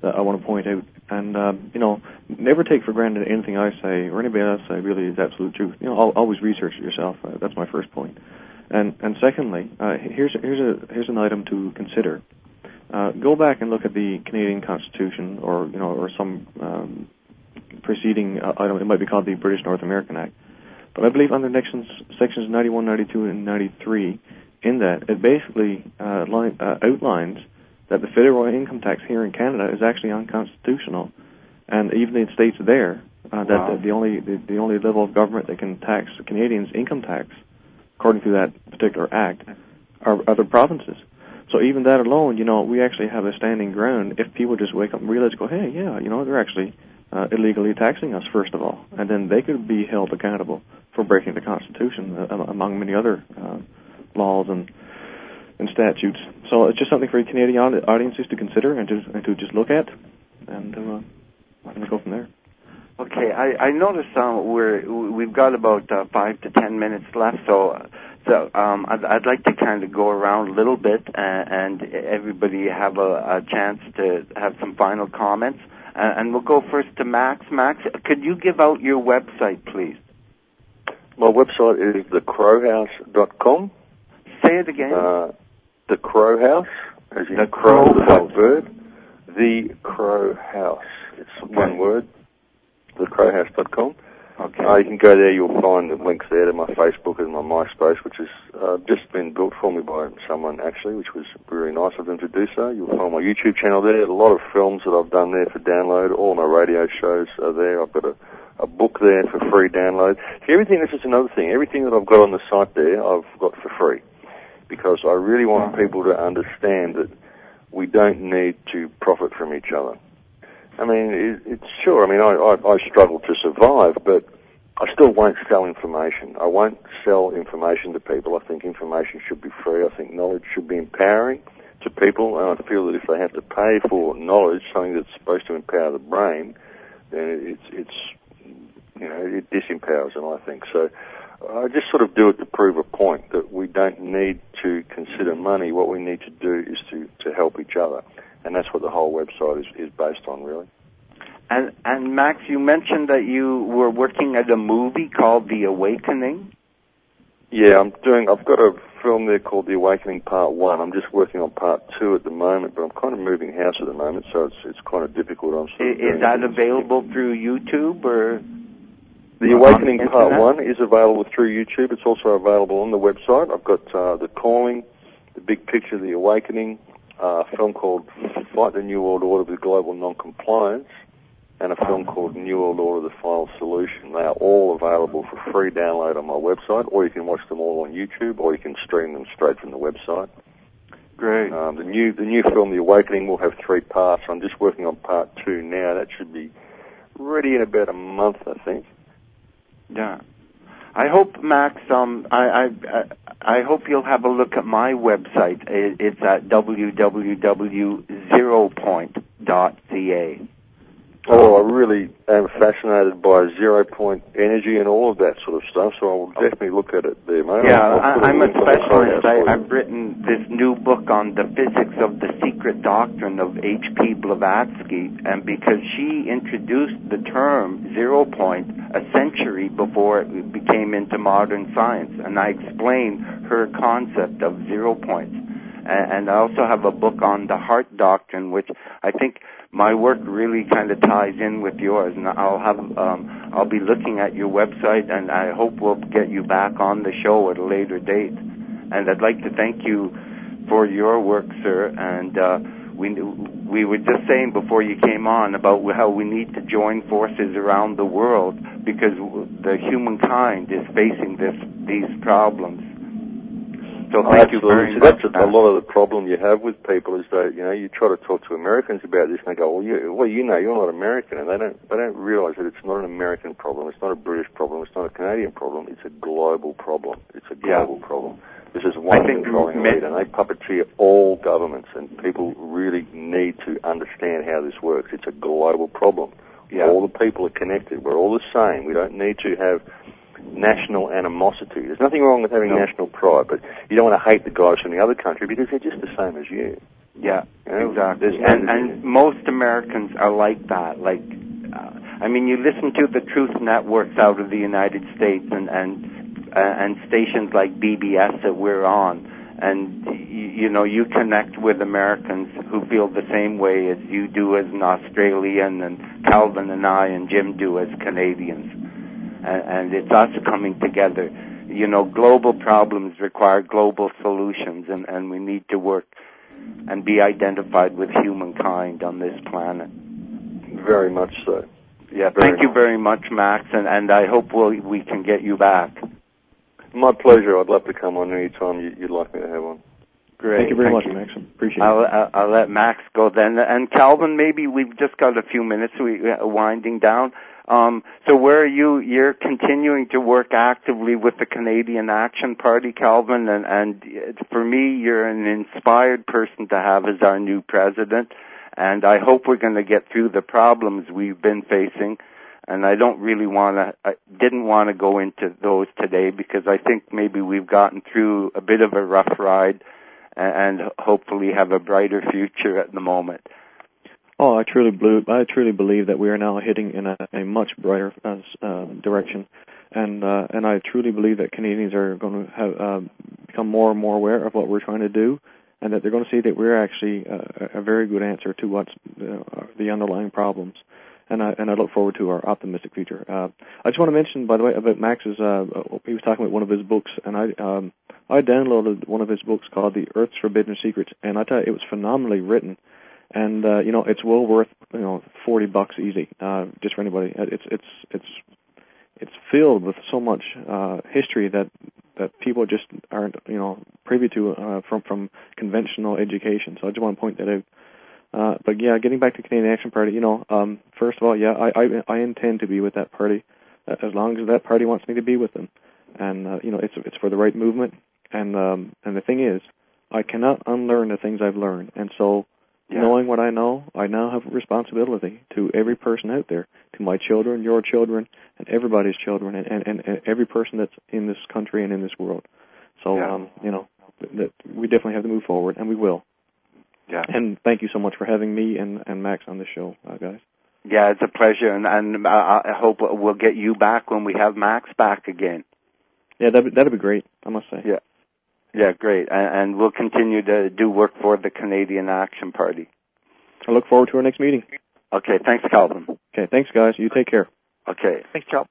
that I want to point out. And, um, you know, never take for granted anything I say or anybody else say really is absolute truth. You know, I'll, always research it yourself. Uh, that's my first point. And and secondly, uh, here's here's a here's an item to consider. Uh, go back and look at the Canadian Constitution, or you know, or some um, preceding uh, item. It might be called the British North American Act. But I believe under sections sections ninety-one, ninety-two, and ninety-three, in that it basically uh, line, uh, outlines that the federal income tax here in Canada is actually unconstitutional, and even it states there uh, that wow. the, the only the, the only level of government that can tax Canadians' income tax, according to that particular act, are other provinces. So even that alone, you know, we actually have a standing ground if people just wake up and realize, go, hey, yeah, you know, they're actually uh, illegally taxing us, first of all, and then they could be held accountable for breaking the Constitution, uh, among many other uh, laws and and statutes. So it's just something for Canadian audiences to consider and to and to just look at, and to, uh, and go from there. Okay, I, I noticed uh, we're we've got about uh, five to ten minutes left, so so um, I'd, I'd like to kind of go around a little bit and, and everybody have a, a chance to have some final comments, and, and we'll go first to Max. Max, could you give out your website, please? My website is the crow house dot com. Say it again. Uh, the Crow House, as in the Crow, crow the white bird. The Crow House. It's okay. One word. the crow house dot com. Okay. Uh, you can go there. You'll find the links there to my Facebook and my MySpace, which has uh, just been built for me by someone actually, which was very nice of them to do so. You'll find my YouTube channel there. A lot of films that I've done there for download. All my radio shows are there. I've got a a book there for free download. So everything, this is another thing, everything that I've got on the site there, I've got for free. Because I really want people to understand that we don't need to profit from each other. I mean, it, it's sure, I mean, I, I, I struggle to survive, but I still won't sell information. I won't sell information to people. I think information should be free. I think knowledge should be empowering to people, and I feel that if they have to pay for knowledge, something that's supposed to empower the brain, then it's, it's you know, it disempowers them, I think. So I just sort of do it to prove a point that we don't need to consider money. What we need to do is to, to help each other. And that's what the whole website is, is based on, really. And, and Max, you mentioned that you were working at a movie called The Awakening. Yeah, I'm doing, I've got a film there called The Awakening Part One. I'm just working on Part Two at the moment, but I'm kind of moving house at the moment, so it's it's kind of difficult. I'm sort of is, is that available through YouTube or? The Awakening Part One is available through YouTube. It's also available on the website. I've got uh, The Calling, The Big Picture, The Awakening, uh, a film called Fight the New World Order with Global Non-Compliance, and a film called New World Order, The Final Solution. They are all available for free download on my website, or you can watch them all on YouTube, or you can stream them straight from the website. Great. Um, the new the new film, The Awakening, will have three parts. I'm just working on Part Two now. That should be ready in about a month, I think. Yeah, I hope, Max. Um, I, I I hope you'll have a look at my website. It's at w w w dot zero point dot c a. Oh, I really am fascinated by zero point energy and all of that sort of stuff, so I will definitely look at it there, mate. Yeah, I, I'm a specialist. I, I've written this new book on the physics of the secret doctrine of H P Blavatsky, and because she introduced the term zero point a century before it became into modern science, and I explained her concept of zero points. And, and I also have a book on the heart doctrine, which I think my work really kind of ties in with yours, and I'll have um, I'll be looking at your website, and I hope we'll get you back on the show at a later date. And I'd like to thank you for your work, sir. And uh, we we were just saying before you came on about how we need to join forces around the world because the humankind is facing this these problems. So thank oh, you very so much. That's a, a lot of the problem you have with people is that, you know, you try to talk to Americans about this and they go, well, you, well, you know, you're not American, and they don't, they don't realize that it's not an American problem, it's not a British problem, it's not a Canadian problem, it's a global problem. It's a global yeah. problem. This is one controlling elite, and they puppeteer all governments, and people really need to understand how this works. It's a global problem. Yeah. All the people are connected. We're all the same. We don't need to have national animosity. There's nothing wrong with having no. national pride, but you don't want to hate the guys from the other country because they're just the same as you. Yeah, You know, exactly. no And and most Americans are like that. Like, uh, I mean, you listen to the Truth Networks out of the United States and and uh, and stations like B B S that we're on, and you, you know, you connect with Americans who feel the same way as you do as an Australian, and Calvin and I and Jim do as Canadians, and, and it's us coming together. You know, global problems require global solutions, and, and we need to work and be identified with humankind on this planet. Very much so. Yeah, very thank you much. very much, Max, and, and I hope we'll, we can get you back. My pleasure. I'd love to come on any time you, you'd like me to have on. Great. Thank you very thank much, you. Max. Appreciate I'll, it. I'll, I'll let Max go then. And Calvin, maybe we've just got a few minutes. We're winding down. Um, so where are you? You're continuing to work actively with the Canadian Action Party, Calvin, and, and for me, you're an inspired person to have as our new president, and I hope we're going to get through the problems we've been facing, and I don't really want to, I didn't want to go into those today because I think maybe we've gotten through a bit of a rough ride and hopefully have a brighter future at the moment. Oh, I truly believe, I truly believe that we are now heading in a, a much brighter uh, uh, direction, and uh, and I truly believe that Canadians are going to have uh, become more and more aware of what we're trying to do, and that they're going to see that we're actually uh, a very good answer to what's uh, the underlying problems, and I and I look forward to our optimistic future. Uh, I just want to mention, by the way, about Max's. Uh, he was talking about one of his books, and I um, I downloaded one of his books called The Earth's Forbidden Secrets, and I tell you, it was phenomenally written. And uh, you know, it's well worth you know forty bucks easy, uh, just for anybody. It's it's it's it's filled with so much uh, history that that people just aren't you know privy to uh, from from conventional education. So I just want to point that out. Uh, but yeah, getting back to Canadian Action Party, you know, um, first of all, yeah, I, I I intend to be with that party uh, as long as that party wants me to be with them, and uh, you know, it's it's for the right movement. And um, and the thing is, I cannot unlearn the things I've learned, and so. Yeah. Knowing what I know, I now have a responsibility to every person out there, to my children, your children, and everybody's children, and, and, and every person that's in this country and in this world. So, yeah. um, you know, that we definitely have to move forward, and we will. Yeah. And thank you so much for having me and, and Max on the show, uh, guys. Yeah, it's a pleasure, and, and I hope we'll get you back when we have Max back again. Yeah, that'd, that'd be great, I must say. Yeah. Yeah, great. And, and we'll continue to do work for the Canadian Action Party. I look forward to our next meeting. Okay, thanks, Calvin. Okay, thanks, guys. You take care. Okay. Thanks, Calvin.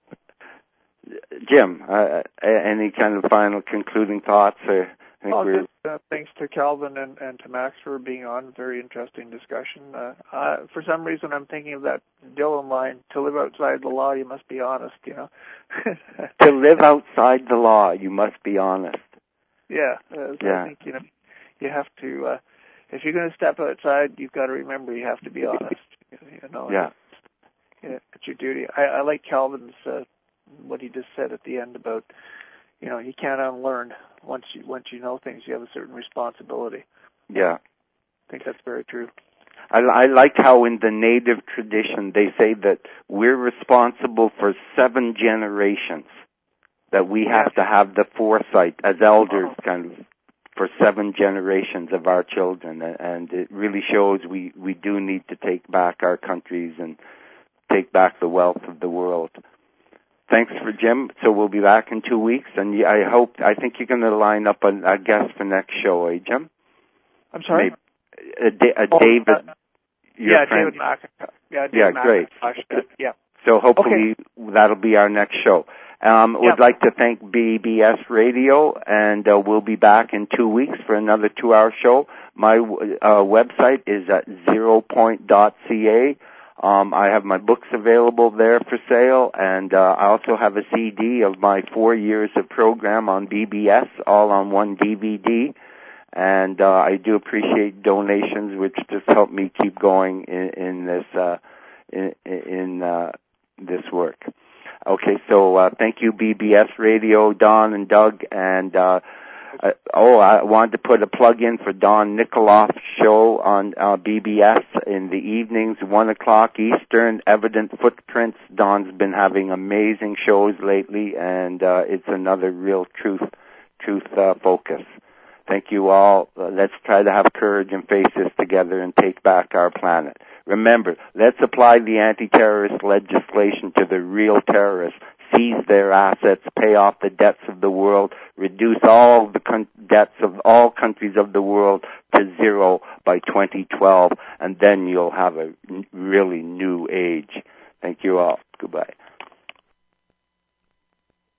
Jim, uh, any kind of final concluding thoughts? Or I think oh, we're... just, uh, thanks to Calvin and, and to Max for being on. Very interesting discussion. Uh, uh, for some reason, I'm thinking of that Dylan line, to live outside the law, you must be honest, you know. To live outside the law, you must be honest. Yeah, uh, so yeah. I think, you know, you have to, uh, if you're going to step outside, you've got to remember you have to be honest. You know, yeah. It's, it's your duty. I, I like Calvin's, uh, what he just said at the end about, you know, you can't unlearn. Once you, once you know things, you have a certain responsibility. Yeah. I think that's very true. I, I like how in the Native tradition they say that we're responsible for seven generations. That we have yeah. to have the foresight as elders kind of for seven generations of our children. And it really shows we, we do need to take back our countries and take back the wealth of the world. Thanks for Jim. So we'll be back in two weeks. And I hope, I think you're going to line up a, a guest for next show, eh, Jim? I'm sorry? Maybe, a, a oh, David. Uh, yeah, friend. David McIntosh. Yeah, David yeah, McIntosh. great. Yeah. So hopefully okay. that'll be our next show. Um, yeah. would like to thank B B S Radio, and uh, we'll be back in two weeks for another two-hour show. My uh, website is at zero point dot c a. Um, I have my books available there for sale, and uh, I also have a C D of my four years of program on B B S, all on one D V D. And uh, I do appreciate donations, which just help me keep going in, in this uh, in, in uh, this work. Okay, so uh, thank you, B B S Radio, Don and Doug, and uh, uh, oh, I wanted to put a plug in for Don Nikoloff's show on uh, B B S in the evenings, one o'clock Eastern. Evident Footprints. Don's been having amazing shows lately, and uh, it's another real truth truth uh, focus. Thank you all. Uh, let's try to have courage and face this together and take back our planet. Remember, let's apply the anti-terrorist legislation to the real terrorists, seize their assets, pay off the debts of the world, reduce all the con- debts of all countries of the world to zero by twenty twelve, and then you'll have a really new age. Thank you all. Goodbye.